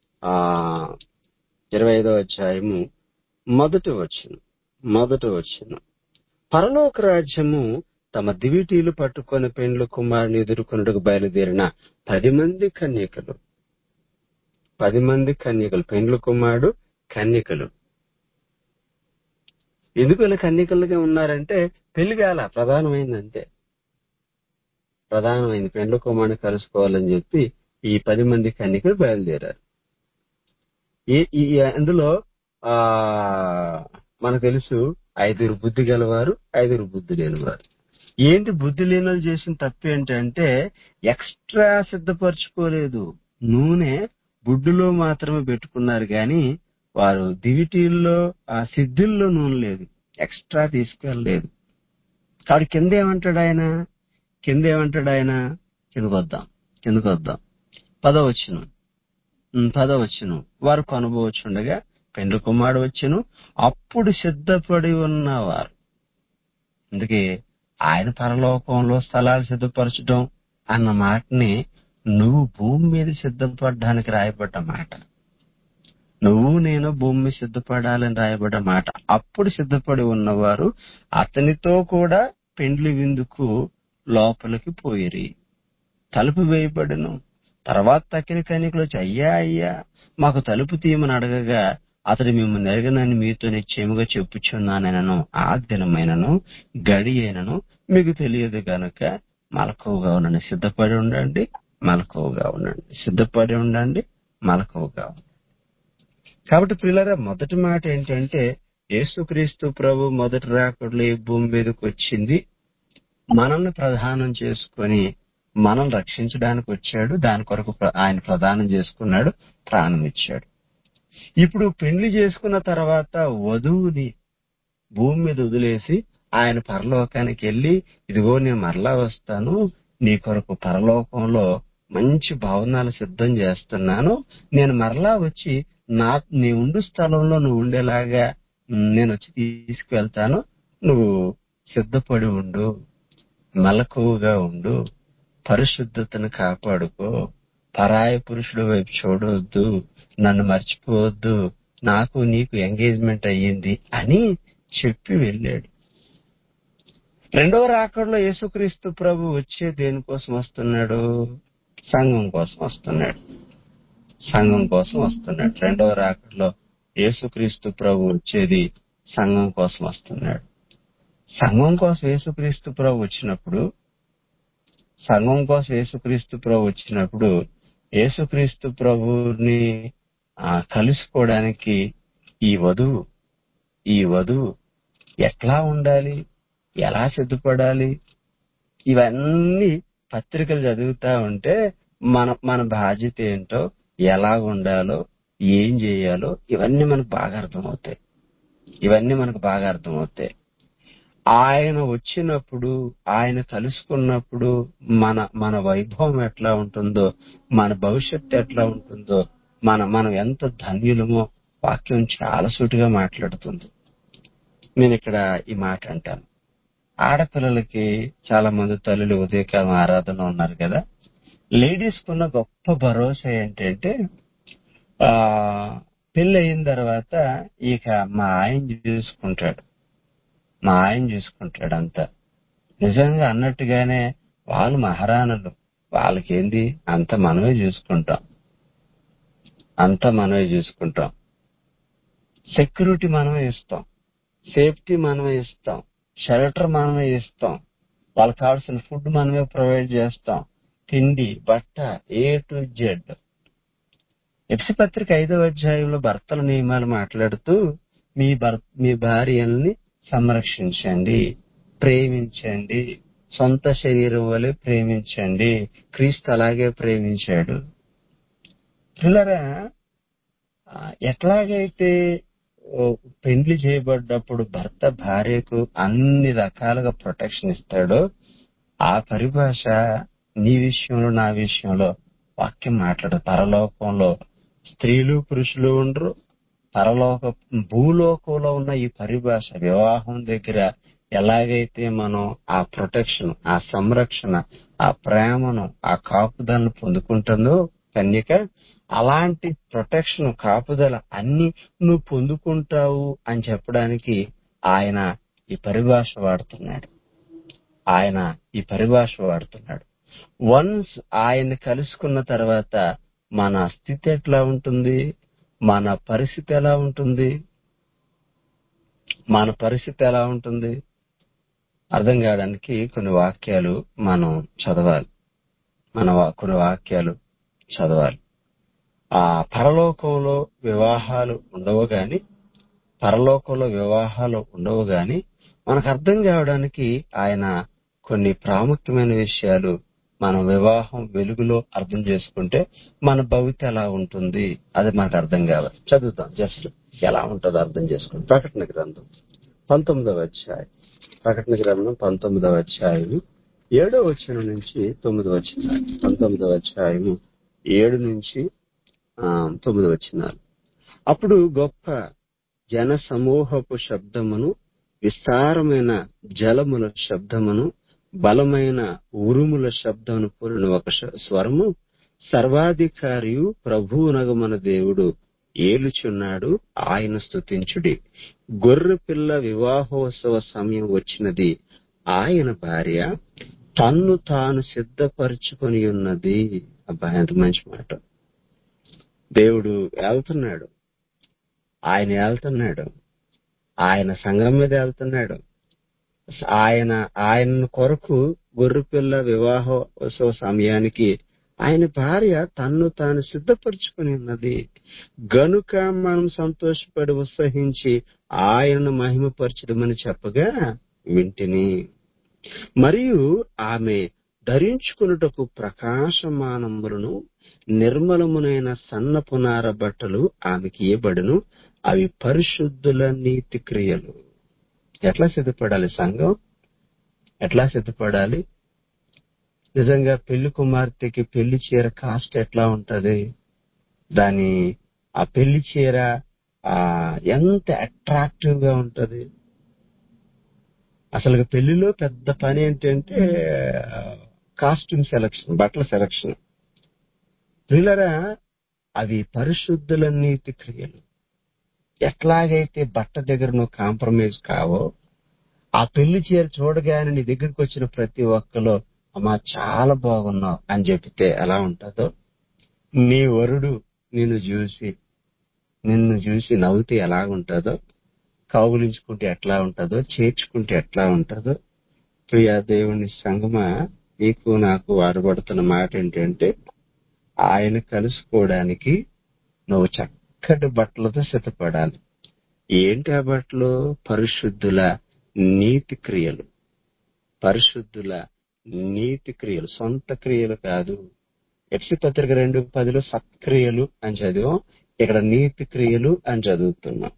25వ అధ్యాయము మొదటి వచనం, పరలోక రాజ్యము తమ దివిటీలు పట్టుకొని పెండ్లు కుమారుని ఎదుర్కొనుటకు బయలుదేరిన 10 మంది కన్యకలు. పెండ్లు కుమారుడు, కన్యకలు. ఎందుకు ఇలా కన్యకలుగా ఉన్నారంటే, పెళ్లి కాల, ప్రధానమైంది. పెండ్లు కుమారుని కలుసుకోవాలని చెప్పి ఈ 10 మంది కన్యకలు బయలుదేరారు. అందులో మనకు తెలుసు, 5 బుద్ధి గలవారు, 5 బుద్ధి లేనివారు. ఏంటి బుద్ధి లేని చేసిన తప్పు ఏంటంటే, ఎక్స్ట్రా సిద్ధపరచుకోలేదు. నూనె బుడ్డులో మాత్రమే పెట్టుకున్నారు, గాని వారు దివిటీల్లో సిద్ధిల్లో నూనె లేదు, ఎక్స్ట్రా తీసుకెళ్ళలేదు. కాబట్టి కిందేమంటాడు ఆయన, కిందకు వద్దాం. 10వ వచనం, వారు కొనబోచుండగా పెండ్లి కుమారుడు వచ్చెను, అప్పుడు సిద్ధపడి ఉన్నవారు. అందుకే ఆయన పరలోకంలో స్థలాలు సిద్ధపరచడం అన్న మాటని నువ్వు భూమి మీద సిద్ధపడడానికి రాయబడ్డ మాట. నువ్వు నేను భూమి మీద సిద్ధపడాలని రాయబడ్డ మాట. అప్పుడు సిద్ధపడి ఉన్నవారు అతనితో కూడా పెండ్లి విందుకు లోపలికి పోయిరి. తలుపు వేయబడెను. తర్వాత తక్కిన కన్యకలు వచ్చి, అయ్యా మాకు తలుపు తీయమని అడగగా, అతడు మిమ్మల్ని ఎరగనని మీతో నిశ్చయముగా చెప్పుచున్నానైనను, ఆ దినమైనను గడి అయినను మీకు తెలియదు గనుక మెలకువగా ఉండండి. సిద్ధపడి ఉండండి, మెలకువగా ఉండండి. కాబట్టి ప్రియులారా, మొదటి మాట ఏంటంటే, యేసుక్రీస్తు ప్రభు మొదటి రాకడలో ఈ భూమి మీదకి వచ్చింది మనల్ని ప్రదానం చేసుకొని మనం రక్షించడానికి వచ్చాడు. దాని కొరకు ఆయన ప్రదానం చేసుకున్నాడు, ప్రాణం ఇచ్చాడు. ఇప్పుడు పెళ్లి చేసుకున్న తర్వాత వధువుని భూమి మీద వదిలేసి ఆయన పరలోకానికి వెళ్లి, ఇదిగో నేను మరలా వస్తాను, నీ కొరకు పరలోకంలో మంచి భవనాలు సిద్ధం చేస్తున్నాను, నేను మరలా వచ్చి నీ ఉండు స్థలంలో నువ్వు ఉండేలాగా నేను వచ్చి తీసుకువెళ్తాను, నువ్వు సిద్ధపడి ఉండు, మెలకువగా ఉండు, పరిశుద్ధతను కాపాడుకో, పరాయి పురుషుడు వైపు చూడవద్దు, నన్ను మర్చిపోవద్దు, నాకు నీకు ఎంగేజ్మెంట్ అయ్యింది అని చెప్పి వెళ్ళాడు. రెండవ రాకడలో యేసుక్రీస్తు ప్రభు వచ్చే దేనికోసం వస్తున్నాడు? సంఘం కోసం వస్తున్నాడు. సంఘం కోసం వస్తున్నాడు. రెండవ రాకడలో యేసుక్రీస్తు ప్రభు వచ్చేది సంఘం కోసం వస్తున్నాడు. సంఘం కోసం యేసుక్రీస్తు ప్రభు వచ్చినప్పుడు యేసుక్రీస్తు ప్రభుని కలుసుకోవడానికి ఈ వధువు ఎట్లా ఉండాలి, ఎలా సిద్ధపడాలి, ఇవన్నీ పత్రికలు చదువుతా ఉంటే మన బాధ్యత ఏంటో, ఎలా ఉండాలో, ఏం చేయాలో ఇవన్నీ మనకు బాగా అర్థమవుతాయి. ఆయన వచ్చినప్పుడు, ఆయన కలుసుకున్నప్పుడు మన వైభవం ఎట్లా ఉంటుందో, మన భవిష్యత్తు ఎట్లా ఉంటుందో, మనం ఎంత ధన్యులమో వాక్యం చాలా సూటిగా మాట్లాడుతుంది. నేను ఇక్కడ ఈ మాట అంటాను. ఆడపిల్లలకి చాలా మంది తల్లులు ఉదయకాలం ఆరాధన ఉన్నారు కదా. లేడీస్ కున్న గొప్ప భరోసా ఏంటంటే పెళ్లి అయిన తర్వాత ఇక మా ఆయన చూసుకుంటాడు అంతా. నిజంగా అన్నట్టుగానే వాళ్ళు మహారాణులు, వాళ్ళకేంది అంత మనమే చూసుకుంటాం. సెక్యూరిటీ మనమే ఇస్తాం, సేఫ్టీ మనమే ఇస్తాం, షెల్టర్ మనమే ఇస్తాం, వాళ్ళకి కావాల్సిన ఫుడ్ మనమే ప్రొవైడ్ చేస్తాం, తిండి బట్ట A to Z. ఎఫెసీ పత్రిక 5వ అధ్యాయంలో భర్తల నియమాలు మాట్లాడుతూ మీ భార్యల్ని సంరక్షించండి, ప్రేమించండి, సొంత శరీరం వలె ప్రేమించండి, క్రీస్తు అలాగే ప్రేమించాడు. పిల్లరా, ఎట్లాగైతే పెండ్లి చేయబడ్డప్పుడు భర్త భార్యకు అన్ని రకాలుగా ప్రొటెక్షన్ ఇస్తాడో, ఆ పరిభాష నీ విషయంలో నా విషయంలో వాక్యం మాట్లాడదు. పరలోకంలో స్త్రీలు పురుషులు ఉండరు. భూలోకంలో ఉన్న ఈ పరిభాష వివాహం దగ్గర ఎలాగైతే మనం ఆ ప్రొటెక్షన్, ఆ సంరక్షణ, ఆ ప్రేమను, ఆ కాపుదలను పొందుకుంటుందో కన్యక, అలాంటి ప్రొటెక్షన్, కాపుదల అన్ని నువ్వు పొందుకుంటావు అని చెప్పడానికి ఆయన ఈ పరిభాష వాడుతున్నాడు. వన్స్ ఆయన్ని కలుసుకున్న తర్వాత మన స్థితి ఎట్లా ఉంటుంది, మన పరిస్థితి ఎలా ఉంటుంది అర్థం కావడానికి కొన్ని వాక్యాలు మనం చదవాలి. ఆ పరలోకంలో వివాహాలు ఉండవు గాని మనకు అర్థం కావడానికి ఆయన కొన్ని ప్రాముఖ్యమైన విషయాలు మనం వివాహం వెలుగులో అర్థం చేసుకుంటే మన భవిత ఎలా ఉంటుంది అది మనకు అర్థం కావాలి. చదువుతాం, జస్ట్ ఎలా ఉంటుందో అర్థం చేసుకుంటాం. ప్రకటన గ్రంథం 19వ అధ్యాయం 7వ వచనం నుంచి 9వ వచనం. 19వ అధ్యాయము 7 నుంచి 9 వచనాలు. అప్పుడు గొప్ప జన సమూహపు శబ్దమును, విస్తారమైన జలముల శబ్దమును, బలమైన ఉరుముల శబ్దమును కూడిన ఒక స్వరము, సర్వాధికారియు ప్రభువునగు మన దేవుడు ఏలుచున్నాడు, ఆయన స్తుతించుడి. గొర్రె పిల్ల వివాహోత్సవ సమయం వచ్చినది, ఆయన భార్య తన్ను తాను సిద్ధపరచుకొని ఉన్నది. అబ్బా, ఎంత మంచి మాట. దేవుడు వెళ్తున్నాడు, ఆయన సంఘం మీద వెళ్తున్నాడు. ఆయన కొరకు గొర్రెపిల్ల వివాహోత్సవ సమయానికి ఆయన భార్య తన్ను తాను సిద్ధపరచుకుని ఉన్నది గనుక మనం సంతోషపడి ఉత్సహించి ఆయనను మహిమపరచడమని చెప్పగా వింటిని. మరియు ఆమె ధరించుకున్నటకు ప్రకాశమానములను, నిర్మలమునైన సన్నపునార బట్టలు ఆమెకి ఇవ్వబడును. అవి పరిశుద్ధుల నీతి క్రియలు. ఎట్లా సిద్ధపడాలి సంఘం? ఎట్లా సిద్ధపడాలి? నిజంగా పెళ్లి కుమార్తెకి పెళ్లి చీర కాస్ట్ ఎట్లా ఉంటది? ఆ పెళ్లి చీర ఎంత అట్రాక్టివ్ గా ఉంటది. అసలు పెళ్లిలో పెద్ద పని ఏంటంటే కాస్ట్యూమ్ సెలక్షన్, బట్టల సెలక్షన్. ప్రియులరా, అవి పరిశుద్ధుల నీతి క్రియలు. ఎట్లాగైతే బట్ట దగ్గర నువ్వు కాంప్రమైజ్ కావో, ఆ పెళ్లి చీర చూడగానే నీ దగ్గరికి వచ్చిన ప్రతి ఒక్కలో అమ్మా చాలా బాగున్నావు అని చెప్తే ఎలా ఉంటుందో, నీ వరుడు నిన్ను చూసి నవ్వుతే ఎలా ఉంటుందో, కౌగులించుకుంటే ఎట్లా ఉంటుందో, చేర్చుకుంటే ఎట్లా ఉంటుందో. ప్రియ దేవుని సంగమా, నీకు నాకు వాడబడుతున్న మాట ఏంటంటే, ఆయన కలుసుకోవడానికి నువ్వు చక్కటి బట్టలతో సిద్ధపడాలి. ఏంటి ఆ బట్టలు? పరిశుద్ధుల నీతి క్రియలు. పరిశుద్ధుల నీతి క్రియలు, సొంత క్రియలు కాదు. ఎఫ్సి పత్రిక 2:10 సత్క్రియలు అని చదివాం, ఇక్కడ నీతి క్రియలు అని చదువుతున్నాం.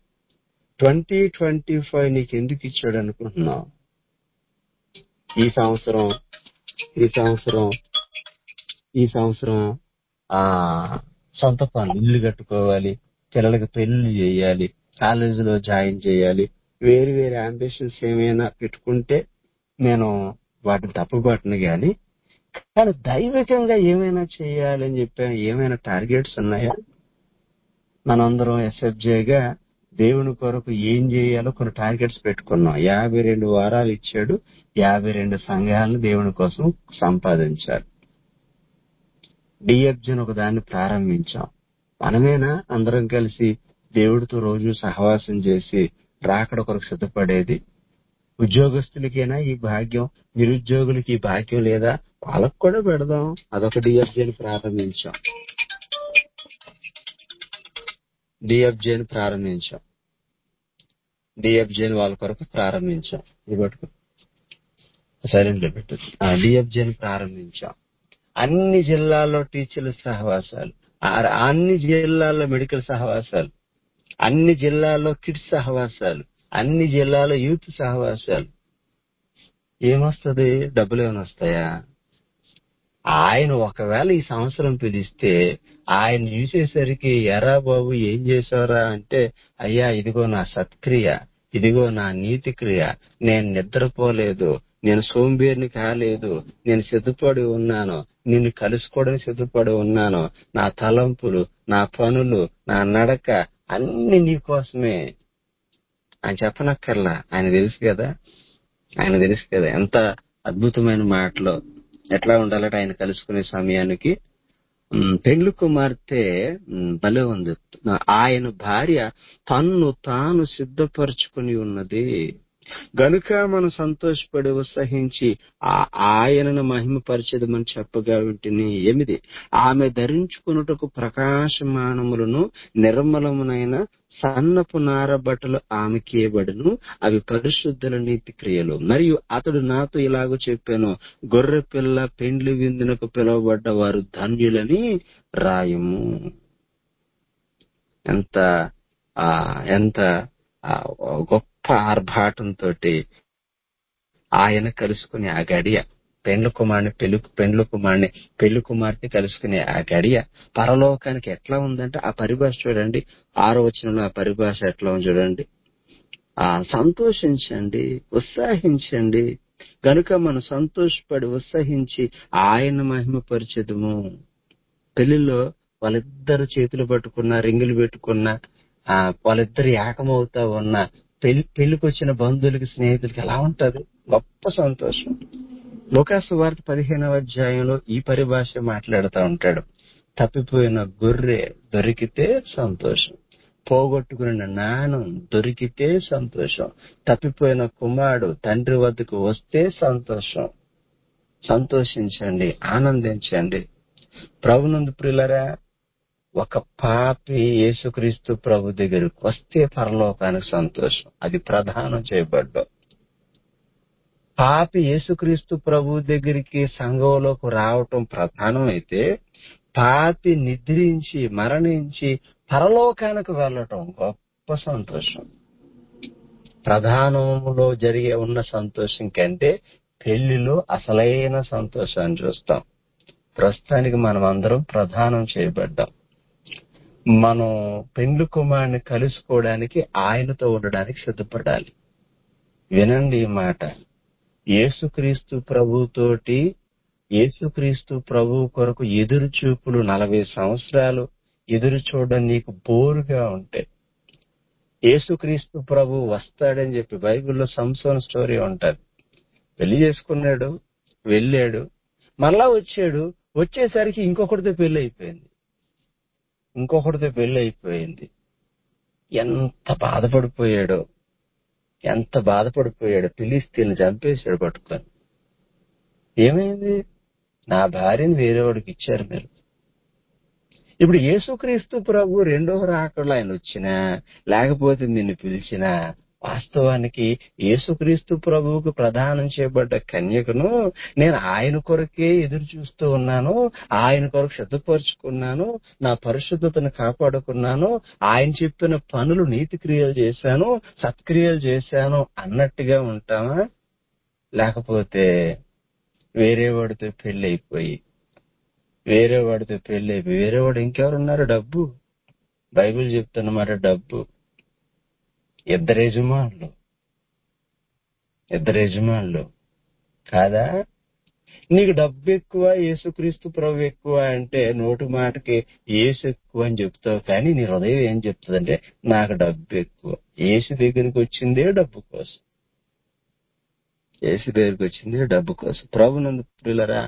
2025 నీకు ఎందుకు ఇచ్చాడు అనుకుంటున్నావు? ఈ సంవత్సరం ఈ సంవత్సరం ఈ సంవత్సరం ఆ సొంత పనులు, ఇల్లు కట్టుకోవాలి, పిల్లలకి పెళ్లి చేయాలి, కాలేజీలో జాయిన్ చేయాలి, వేరు వేరు అంబిషన్స్ ఏమైనా పెట్టుకుంటే నేను వాటిని తప్పుపట్టను గాని, కానీ దైవికంగా ఏమైనా చేయాలని చెప్పి ఏమైనా టార్గెట్స్ ఉన్నాయా? మనందరం ఎస్ఎఫ్జేగా దేవుని కొరకు ఏం చేయాలో కొన్ని టార్గెట్స్ పెట్టుకున్నాం. 52 వారాలు ఇచ్చాడు, 52 సంఘాలను దేవుని కోసం సంపాదించారు. డిఎఫ్జన్ ఒక దాన్ని ప్రారంభించాం. మనమేనా అందరం కలిసి దేవుడితో రోజు సహవాసం చేసి రాకడ కొరకు సిద్ధపడేది? ఉద్యోగస్తులకేనా ఈ భాగ్యం? నిరుద్యోగులకి ఈ భాగ్యం లేదా? వాళ్ళకు కూడా పెడదాం. అదొక డిఎఫ్జేని ప్రారంభించాం. డిఎఫ్జేని వాళ్ళ కొరకు ప్రారంభించాం. ఇది పట్టుకో, సైలెంట్ లో పెట్టు. డిఎఫ్జేని ప్రారంభించాం. అన్ని జిల్లాల్లో టీచర్ల సహవాసాలు, అన్ని జిల్లాల్లో మెడికల్ సహవాసాలు, అన్ని జిల్లాల్లో కిడ్స్ సహవాసాలు, అన్ని జిల్లాల్లో యూత్ సహవాసాలు. ఏమొస్తుంది? డబ్బులు ఏమైనా వస్తాయా? ఆయన ఒకవేళ ఈ సంవత్సరం పిలిస్తే ఆయన చూసేసరికి, ఎరా బాబు ఏం చేశారా అంటే, అయ్యా ఇదిగో నా సత్క్రియ, ఇదిగో నా నీతి క్రియ, నేను నిద్రపోలేదు, నేను సోంబేరిని కాలేదు, నేను సిద్ధపడి ఉన్నాను, నిన్ను కలుసుకోవడానికి సిద్ధపడి ఉన్నాను, నా తలంపులు, నా పనులు, నా నడక అన్ని నీ కోసమే అని చెప్పనక్కర్లా. ఆయన తెలుసు కదా ఎంత అద్భుతమైన మాటలో ఎట్లా ఉండాలంటే ఆయన కలుసుకునే సమయానికి. పెండ్లి కుమార్తె భలే ఉంది. ఆయన భార్య తన్ను తాను సిద్ధపరచుకుని ఉన్నది గనుక మనం సంతోషపడి ఉత్సహించి ఆయనను మహిమపరచదమని చెప్పగా వింటిని. 8, ఆమె ధరించుకున్నటకు ప్రకాశమానములను నిర్మలమునైన సన్నపు నార బట్టలు ఆమెకి ఇవ్వబడును, అవి పరిశుద్ధుల నీతి క్రియలు. మరియు అతడు నాతో ఇలాగ చెప్పాను, గొర్రె పిల్ల పెండ్లి విందునకు పిలువబడ్డ వారు ధన్యులని రాయము. ఎంత ఎంత గొప్ప ఆర్భాటంతో ఆయన కలుసుకునే ఆ గడియ, పెండ్లి కుమార్తె కలుసుకునే ఆ గడియ పరలోకానికి ఎట్లా ఉందంటే, ఆ పరిభాష చూడండి. 6వ వచనంలో ఆ పరిభాష ఎట్లా ఉంది చూడండి. సంతోషించండి, ఉత్సాహించండి, గనుక మనం సంతోషపడి ఉత్సహించి ఆయన మహిమపరచెదము. పెళ్లిలో వాళ్ళిద్దరు చేతులు పట్టుకున్నా, రింగులు పెట్టుకున్నా, వాళ్ళిద్దరు ఏకమవుతా ఉన్న పెళ్లికి వచ్చిన బంధువులకి, స్నేహితులకి ఎలా ఉంటది? గొప్ప సంతోషం. లూకాసు వార్త 15వ అధ్యాయంలో ఈ పరిభాష మాట్లాడుతూ ఉంటాడు. తప్పిపోయిన గొర్రె దొరికితే సంతోషం, పోగొట్టుకున్న నాణం దొరికితే సంతోషం, తప్పిపోయిన కుమారుడు తండ్రి వద్దకు వస్తే సంతోషం. సంతోషించండి, ఆనందించండి. ప్రభునందు ప్రియులరా, ఒక పాపి యేసుక్రీస్తు ప్రభు దగ్గరికి వస్తే పరలోకానికి సంతోషం. అది ప్రదానం చేయబడ్డాం. పాపి యేసుక్రీస్తు ప్రభు దగ్గరికి సంఘంలోకి రావటం ప్రధానం అయితే, పాపి నిద్రించి మరణించి పరలోకానికి వెళ్ళటం గొప్ప సంతోషం. ప్రధానంలో జరిగే ఉన్న సంతోషం కంటే పెళ్లిలో అసలైన సంతోషాన్ని చూస్తాం. ప్రస్తుతానికి మనం అందరం ప్రదానం చేయబడ్డాం. మనం పెండ్లి కుమారుని కలుసుకోవడానికి, ఆయనతో ఉండడానికి సిద్ధపడాలి. వినండి ఈ మాట. యేసుక్రీస్తు ప్రభు కొరకు ఎదురు చూపులు 40 సంవత్సరాలు ఎదురు చూడడం నీకు బోరుగా ఉంటే, యేసుక్రీస్తు ప్రభు వస్తాడని చెప్పి బైబిల్లో సంసోన్ స్టోరీ ఉంటది. పెళ్లి చేసుకున్నాడు, వెళ్ళాడు, మరలా వచ్చాడు. వచ్చేసరికి ఇంకొకటితో పెళ్లి అయిపోయింది. ఎంత బాధపడిపోయాడో ఫిలిష్తీయుల్ని చంపేశాడు పట్టుకొని. ఏమైంది? నా భార్యని వేరేవాడికి ఇచ్చారు మీరు. ఇప్పుడు యేసుక్రీస్తు ప్రభు రెండో రాకడలో ఆయన వచ్చినా లేకపోతే నిన్ను పిలిచినా వాస్తవానికి యేసుక్రీస్తు ప్రభువుకు ప్రదానం చేయబడ్డ కన్యకను నేను ఆయన కొరకే ఎదురు చూస్తూ ఉన్నాను, ఆయన కొరకు సిద్ధపరుచుకున్నాను, నా పరిశుద్ధతను కాపాడుకున్నాను, ఆయన చెప్పిన పనులు నీతి క్రియలు చేశాను, సత్క్రియలు చేశాను అన్నట్టుగా ఉంటామా? లేకపోతే వేరేవాడితో పెళ్లి వేరేవాడు ఇంకెవరున్నారు? డబ్బు. బైబిల్ చెప్తున్నమాట డబ్బు. ఇద్దరు యజమానులు కాదా? నీకు డబ్బు ఎక్కువ, యేసుక్రీస్తు ప్రభు ఎక్కువ అంటే నోటి మాటకి యేసు ఎక్కువ అని చెప్తావు, కానీ నీ హృదయం ఏం చెప్తుందంటే నాకు డబ్బు ఎక్కువ. యేసు దగ్గరికి వచ్చిందే డబ్బు కోసం. ప్రభునందు ప్రియులరా,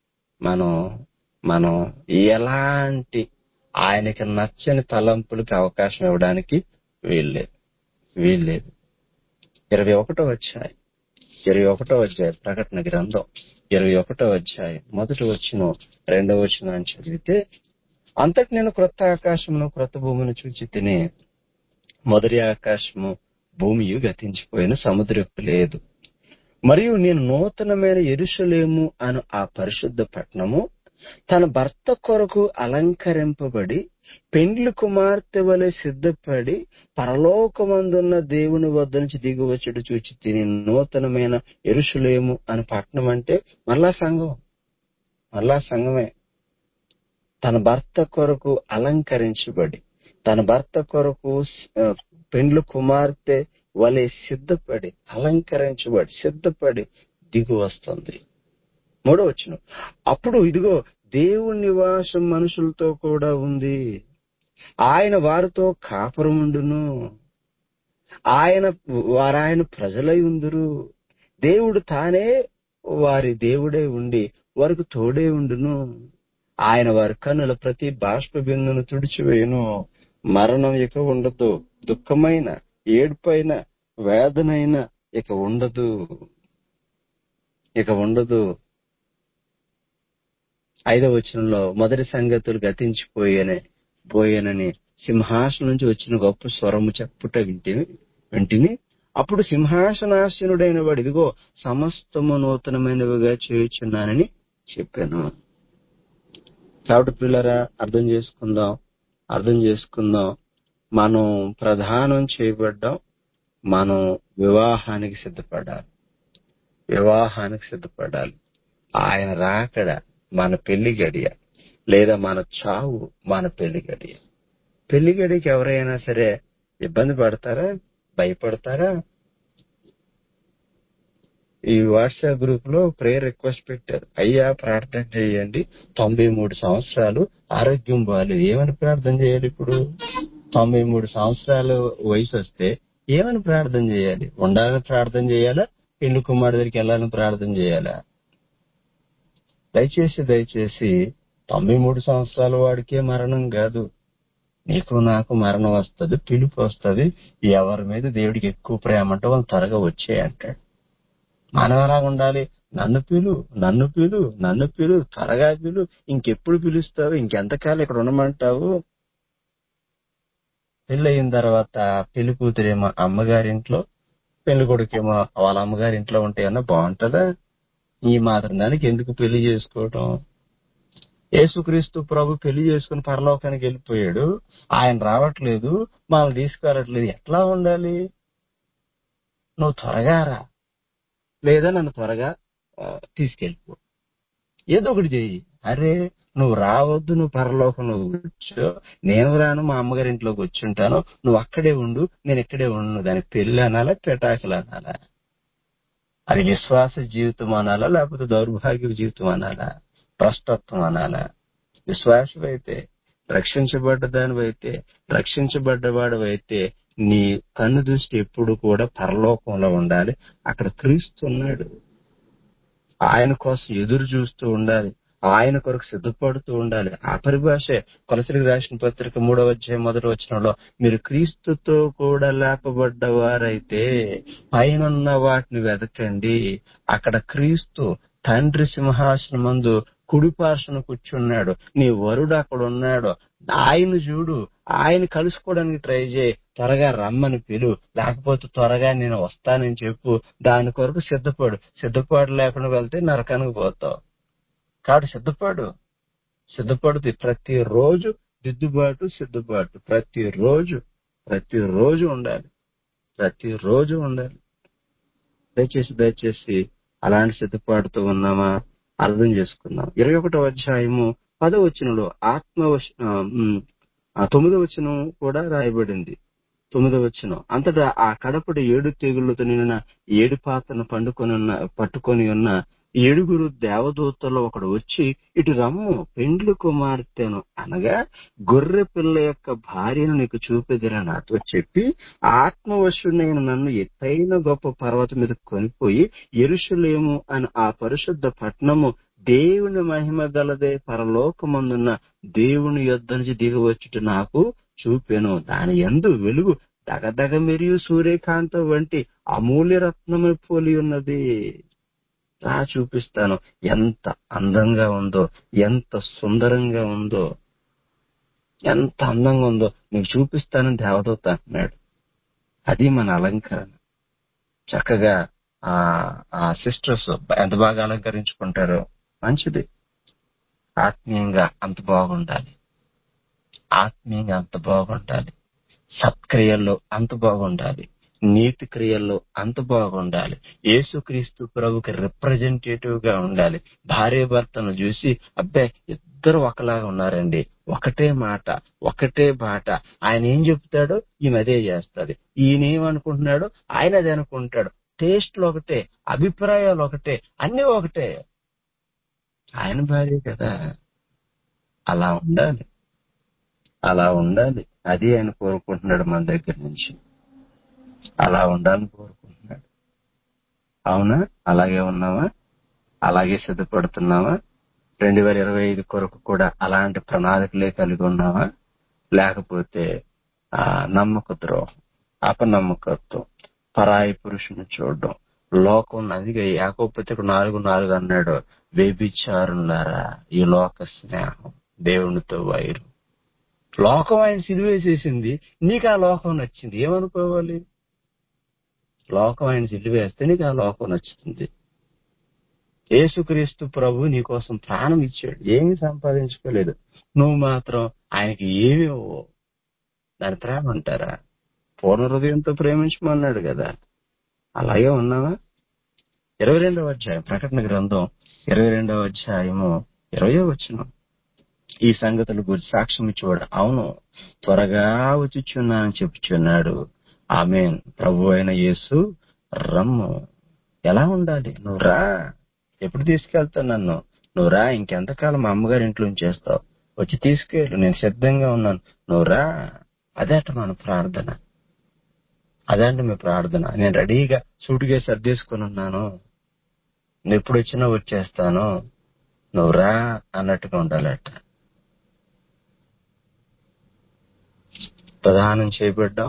మనం ఎలాంటి ఆయనకి నచ్చని తలంపులకి అవకాశం ఇవ్వడానికి వీల్లేదు. 21వ అధ్యాయం ప్రకటన గ్రంథం 21వ అధ్యాయం 1వ వచనం 2వ వచనాన్ని చదివితే, అంతటి నేను క్రొత్త ఆకాశమును క్రొత్త భూమిని చూచి తిని, మొదటి ఆకాశము భూమియు గతించిపోయిన, సముద్రపు లేదు. మరియు నేను నూతనమైన యెరూషలేము అను ఆ పరిశుద్ధ పట్టణము తన భర్త కొరకు అలంకరింపబడి పెండ్లి కుమార్తె వలె సిద్ధపడి పరలోకమందున్న దేవుని వద్ద నుంచి దిగువచ్చుడు చూచి తిని. నూతనమైన యెరూషలేము అని పట్టణం అంటే మళ్ళా సంఘమే. తన భర్త కొరకు అలంకరించబడి, తన భర్త కొరకు పెండ్లి కుమార్తె వలె సిద్ధపడి దిగు వస్తుంది. 3వ వచనం, అప్పుడు ఇదిగో దేవుని నివాసం మనుషులతో కూడా ఉంది, ఆయన వారితో కాపురముండును, వారాయన ప్రజలై ఉందురు, దేవుడు తానే వారి దేవుడై ఉండి వారికి తోడే ఉండును, ఆయన వారి కన్నుల ప్రతి బాష్ప బిందును తుడిచివేయును, మరణం ఇక ఉండదు, దుఃఖమైన, ఏడుపైన, వేదనైన ఇక ఉండదు. 5వ వచనంలో మొదటి సంగతులు గతించిపోయానని సింహాసనం నుంచి వచ్చిన గొప్ప స్వరము చెప్పుట వింటిని. అప్పుడు సింహాసనాసీనుడైన వాడు, ఇదిగో సమస్తము నూతనమైనవిగా చేయుచున్నానని చెప్పాను. కాబట్టి పిల్లరా, అర్థం చేసుకుందాం. మనం ప్రదానం చేయబడ్డాం. మనం వివాహానికి సిద్ధపడాలి. ఆయన రాకడ మన పెళ్లి గడియ, లేదా మన చావు మన పెళ్లి గడియ. పెళ్లి గడికి ఎవరైనా సరే ఇబ్బంది పడతారా? భయపడతారా? ఈ వాట్సాప్ గ్రూప్ లో ప్రేయర్ రిక్వెస్ట్ పెట్టారు, అయ్యా ప్రార్థన చేయండి, 93 సంవత్సరాలు ఆరోగ్యం బాగాలేదు. ఏమని ప్రార్థన చేయాలి? ఇప్పుడు 93 సంవత్సరాల వయసు వస్తే ఏమని ప్రార్థన చేయాలి? ఉండాలని ప్రార్థన చేయాలా? పెళ్లి కుమారుడి దగ్గరికి వెళ్ళాలని ప్రార్థన చేయాలా? దయచేసి 93 సంవత్సరాల వాడికే మరణం కాదు, నీకు నాకు మరణం వస్తుంది, పిలుపు వస్తుంది. ఎవరి మీద దేవుడికి ఎక్కువ ప్రేమ అంటే వాళ్ళు త్వరగా వచ్చేయంటాడు. మనం ఎలా ఉండాలి? నన్ను పిలు, త్వరగా పిలు, ఇంకెప్పుడు పిలుస్తావు, ఇంకెంతకాలం ఇక్కడ ఉండమంటావు? పెళ్లి అయిన తర్వాత పెళ్లి కూతురేమో అమ్మగారింట్లో, పెళ్లి కొడుకేమో వాళ్ళ అమ్మగారింట్లో ఉంటే ఏమన్నా బాగుంటుందా? ఈ మాత్రం దానికి ఎందుకు పెళ్లి చేసుకోవటం? యేసుక్రీస్తు ప్రభు పెళ్లి చేసుకుని పరలోకానికి వెళ్ళిపోయాడు, ఆయన రావట్లేదు, మనల్ని తీసుకురావట్లేదు. ఎట్లా ఉండాలి? నువ్వు త్వరగా రా, లేదా నన్ను త్వరగా తీసుకెళ్ళిపో, ఏదో ఒకటి చెయ్యి. అరే నువ్వు రావద్దు, నువ్వు పరలోకంలో కూర్చో, నేను రాను, మా అమ్మగారి ఇంట్లోకి వచ్చి ఉంటాను, నువ్వు అక్కడే ఉండు, నేను ఇక్కడే ఉండు. దానికి పెళ్లి అనాలా, పెటాకులు అనాలా? అది విశ్వాస జీవితం అనాలా, లేకపోతే దౌర్భాగ్య జీవితం అనాలా, భ్రష్టత్వం అనాలా? విశ్వాసమైతే, రక్షించబడ్డవాడవైతే నీ కన్ను దృష్టి ఎప్పుడు కూడా పరలోకంలో ఉండాలి. అక్కడ క్రీస్తు ఉన్నాడు. ఆయన కోసం ఎదురు చూస్తూ ఉండాలి, ఆయన కొరకు సిద్ధపడుతూ ఉండాలి. ఆ పరిభాషే కొలసీలకు రాసిన పత్రిక 3వ అధ్యాయం 1వ వచనంలో, మీరు క్రీస్తుతో కూడా లేపబడ్డ వారైతే పైనున్న వాటిని వెతకండి. అక్కడ క్రీస్తు తండ్రి సింహాసనం మందు కుడి పార్శ్వన కూర్చున్నాడు, నీ వరుడు అక్కడ ఉన్నాడు, ఆయన చూడు, ఆయన కలుసుకోవడానికి ట్రై చేయి, త్వరగా రమ్మని పిలు, లేకపోతే త్వరగా నేను వస్తానని చెప్పు, దాని కొరకు సిద్ధపాటు లేకుండా వెళ్తే నరకానికి పోతావు. కాబట్టి సిద్ధపడుతూ ప్రతిరోజు సిద్ధపాటు ప్రతిరోజు ఉండాలి. దయచేసి అలాంటి సిద్ధపాటుతో ఉన్నామా అర్థం చేసుకుందాం. 21వ అధ్యాయము 10వ వచనంలో 9వ వచనం కూడా రాయబడింది. 9వ వచనం, అంతటా ఆ కడపటి 7 తెగుళ్లతో నిన్న 7 పాత్రను పట్టుకొని ఉన్న 7 దేవదూతల్లో ఒకడు వచ్చి, ఇటు రమ్ము, పెండ్లి కుమార్తెను అనగా గొర్రె పిల్ల యొక్క భార్యను నీకు చూపెదిరా నాతో చెప్పి, ఆత్మవశుడైన నన్ను ఎత్తైన గొప్ప పర్వతం మీద కొనిపోయి యెరూషలేము అని ఆ పరిశుద్ధ పట్టణము దేవుని మహిమ గలదే పరలోకమందున్న దేవుని యొద్ద నుంచి దిగవచ్చుట నాకు చూపెను. దాని యందు వెలుగు దగదగ మెరియు సూర్యకాంతం వంటి అమూల్య రత్నము పోలి ఉన్నది. చూపిస్తాను, ఎంత అందంగా ఉందో, ఎంత సుందరంగా ఉందో, ఎంత అందంగా ఉందో నీకు చూపిస్తానని దేవదూత అంటున్నాడు. అది మన అలంకరణ. చక్కగా ఆ సిస్టర్స్ ఎంత బాగా అలంకరించుకుంటారో, మంచిది. ఆత్మీయంగా అంత బాగుండాలి, సత్క్రియల్లో అంత బాగుండాలి, నీతి క్రియల్లో అంత బాగుండాలి, యేసుక్రీస్తు ప్రభుకి రిప్రజెంటేటివ్ గా ఉండాలి. భార్య భర్తను చూసి, అబ్బాయి ఇద్దరు ఒకలాగా ఉన్నారండి, ఒకటే మాట, ఒకటే బాట, ఆయన ఏం చెప్తాడో ఈమె అదే చేస్తుంది, ఈయన ఏమనుకుంటున్నాడో ఆయన అదే అనుకుంటాడు, టేస్ట్లు ఒకటే, అభిప్రాయాలు ఒకటే, అన్ని ఒకటే. ఆయన భార్య కదా. అలా ఉండాలి. అది ఆయన కోరుకుంటున్నాడు మన దగ్గర నుంచి. అలా ఉండాలని కోరుకుంటున్నాడు. అవునా? అలాగే ఉన్నావా? అలాగే సిద్ధపడుతున్నావా? 2025 కొరకు కూడా అలాంటి ప్రణాళికలే కలిగి ఉన్నావా? లేకపోతే నమ్మక ద్రోహం, అపనమ్మకత్వం, పరాయి పురుషుని చూడడం, లోకం నదిగా యాకోబు పత్రిక 4:4 అన్నాడు, వ్యభిచారులారా, ఈ లోక స్నేహం, దేవునితో వైరు. లోకం ఆయన సిలువేసేసింది, నీకు ఆ లోకం నచ్చింది, ఏమనుకోవాలి? లోకం ఆయన సిలువేస్తే నీకు ఆ లోకం నచ్చుతుంది. యేసుక్రీస్తు ప్రభు నీ కోసం ప్రాణం ఇచ్చాడు, ఏమీ సంపాదించుకోలేదు, నువ్వు మాత్రం ఆయనకి ఏమి ఇవ్వవు. దాని ప్రేమ అంటారా? పూర్ణ హృదయంతో ప్రేమించమన్నాడు కదా. అలాగే ఉన్నావా? 22వ అధ్యాయం ప్రకటన గ్రంథం 22వ అధ్యాయము 20వ వచనం, ఈ సంగతుల గురించి సాక్ష్యం ఇచ్చేవాడు, అవును త్వరగా వచ్చుచున్నానని చెప్పుచున్నాడు. ఆమేన్. ప్రభు అయిన యేసు రమ్ము. ఎలా ఉండాలి? నువ్వు రా. ఎప్పుడు తీసుకెళ్తావు నన్ను? నువ్వు రా. ఇంకెంతకాలం మా అమ్మగారి ఇంట్లో ఉంచేస్తావు? వచ్చి తీసుకెళ్ళు, నేను సిద్ధంగా ఉన్నాను, నువ్వు రా. అదేట మన ప్రార్థన. అదంటే మీ ప్రార్థన. నేను రెడీగా సూటుగా సర్దేసుకుని ఉన్నాను, నువ్వు ఎప్పుడు వచ్చినా వచ్చేస్తాను, నువ్వు రా అన్నట్టుగా ఉండాలట. ప్రదానం చేయబడ్డాం.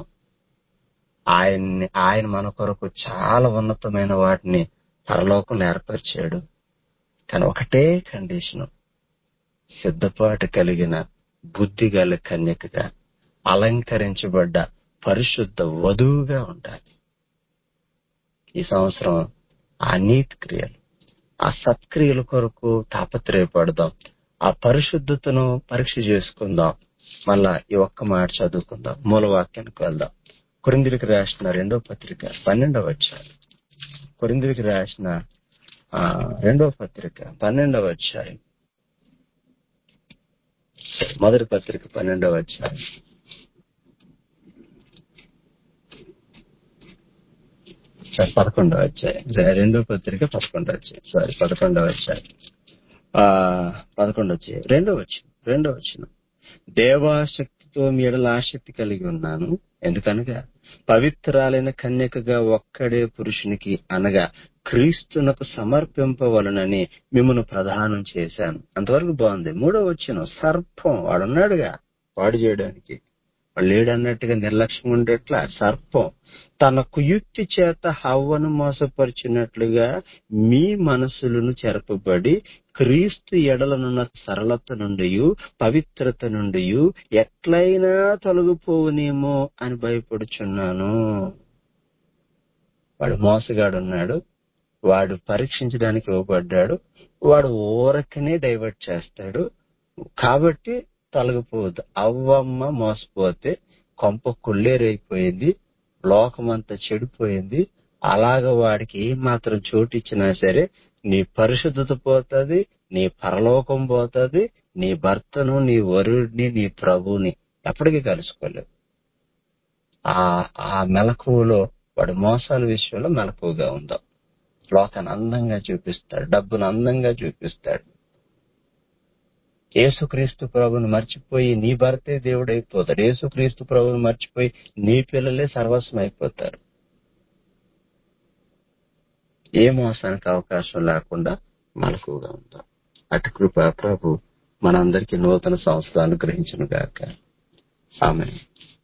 ఆయన మన కొరకు చాలా ఉన్నతమైన వాటిని పరలోకంలో ఏర్పరిచాడు. కానీ ఒకటే కండిషను, సిద్ధపాటు కలిగిన బుద్ధి గల కన్యకగా అలంకరించబడ్డ పరిశుద్ధ వధువుగా ఉండాలి. ఈ సంవత్సరం ఆ నీతి క్రియలు, ఆ సత్క్రియల కొరకు తాపత్రయపడదాం. ఆ పరిశుద్ధతను పరీక్ష చేసుకుందాం. మళ్ళా ఈ ఒక్క మాట చదువుకుందాం, మూలవాక్యానికి వెళ్దాం. కొరింథీయులకు రాసిన 2వ పత్రిక 12వ అధ్యాయం. కొరింథీయులకు రాసిన 2వ పత్రిక 12వ అధ్యాయం. మొదటి పత్రిక 12వ అధ్యాయం. సారీ 11వ అధ్యాయం. 2వ పత్రిక 11వ అధ్యాయం. 11వ అధ్యాయం 11వ అధ్యాయం 2వ వచనం. దేవాశక్తితో మీ ఎడల ఆసక్తి కలిగి ఉన్నాను, ఎందుకనగా పవిత్రాలైన కన్యకగా ఒక్కడే పురుషునికి అనగా క్రీస్తునకు సమర్పింపవలనని మిమ్మల్ని ప్రదానం చేశాను. అంతవరకు బాగుంది. 3వ వచనం, సర్పం వాడున్నాడుగా పాడు చేయడానికి, వాళ్ళు లేడన్నట్టుగా నిర్లక్ష్యం ఉండేట్లా సర్పం తన కుయుక్తి చేత హవ్వను మోసపరిచినట్లుగా మీ మనసులను చెరపబడి క్రీస్తు ఎడలనున్న సరళత నుండి పవిత్రత నుండి ఎట్లయినా తొలగిపోవునేమో అని భయపడుచున్నాను. వాడు మోసగాడున్నాడు, వాడు పరీక్షించడానికి ఇవ్వబడ్డాడు, వాడు ఊరకనే డైవర్ట్ చేస్తాడు. కాబట్టి తొలగిపోవద్దు. అవ్వమ్మ మోసపోతే కొంప కొల్లేరైపోయింది, లోకమంతా చెడిపోయింది. అలాగ వాడికి ఏం మాత్రం చోటిచ్చినా సరే నీ పరిశుద్ధత పోతుంది, నీ పరలోకం పోతుంది, నీ భర్తను, నీ వరుడిని, నీ ప్రభుని ఎప్పటికీ కలుసుకోలేవు. ఆ మెలకువలో వాడు మోసాల విషయంలో మెలకువగా ఉందాం. లోకాన్ని అందంగా చూపిస్తాడు, డబ్బును అందంగా చూపిస్తాడు. యేసుక్రీస్తు ప్రభుని మర్చిపోయి నీ భర్తే దేవుడు అయిపోతాడు. యేసుక్రీస్తు ప్రభుని మర్చిపోయి నీ పిల్లలే సర్వస్వం అయిపోతారు. ఏ మోసానికి అవకాశం లేకుండా మెలకువగా ఉందాం. అటు కృప ప్రభు మనందరికీ నూతన సంవత్సరాలు గ్రహించును గాక. ఆమేన్.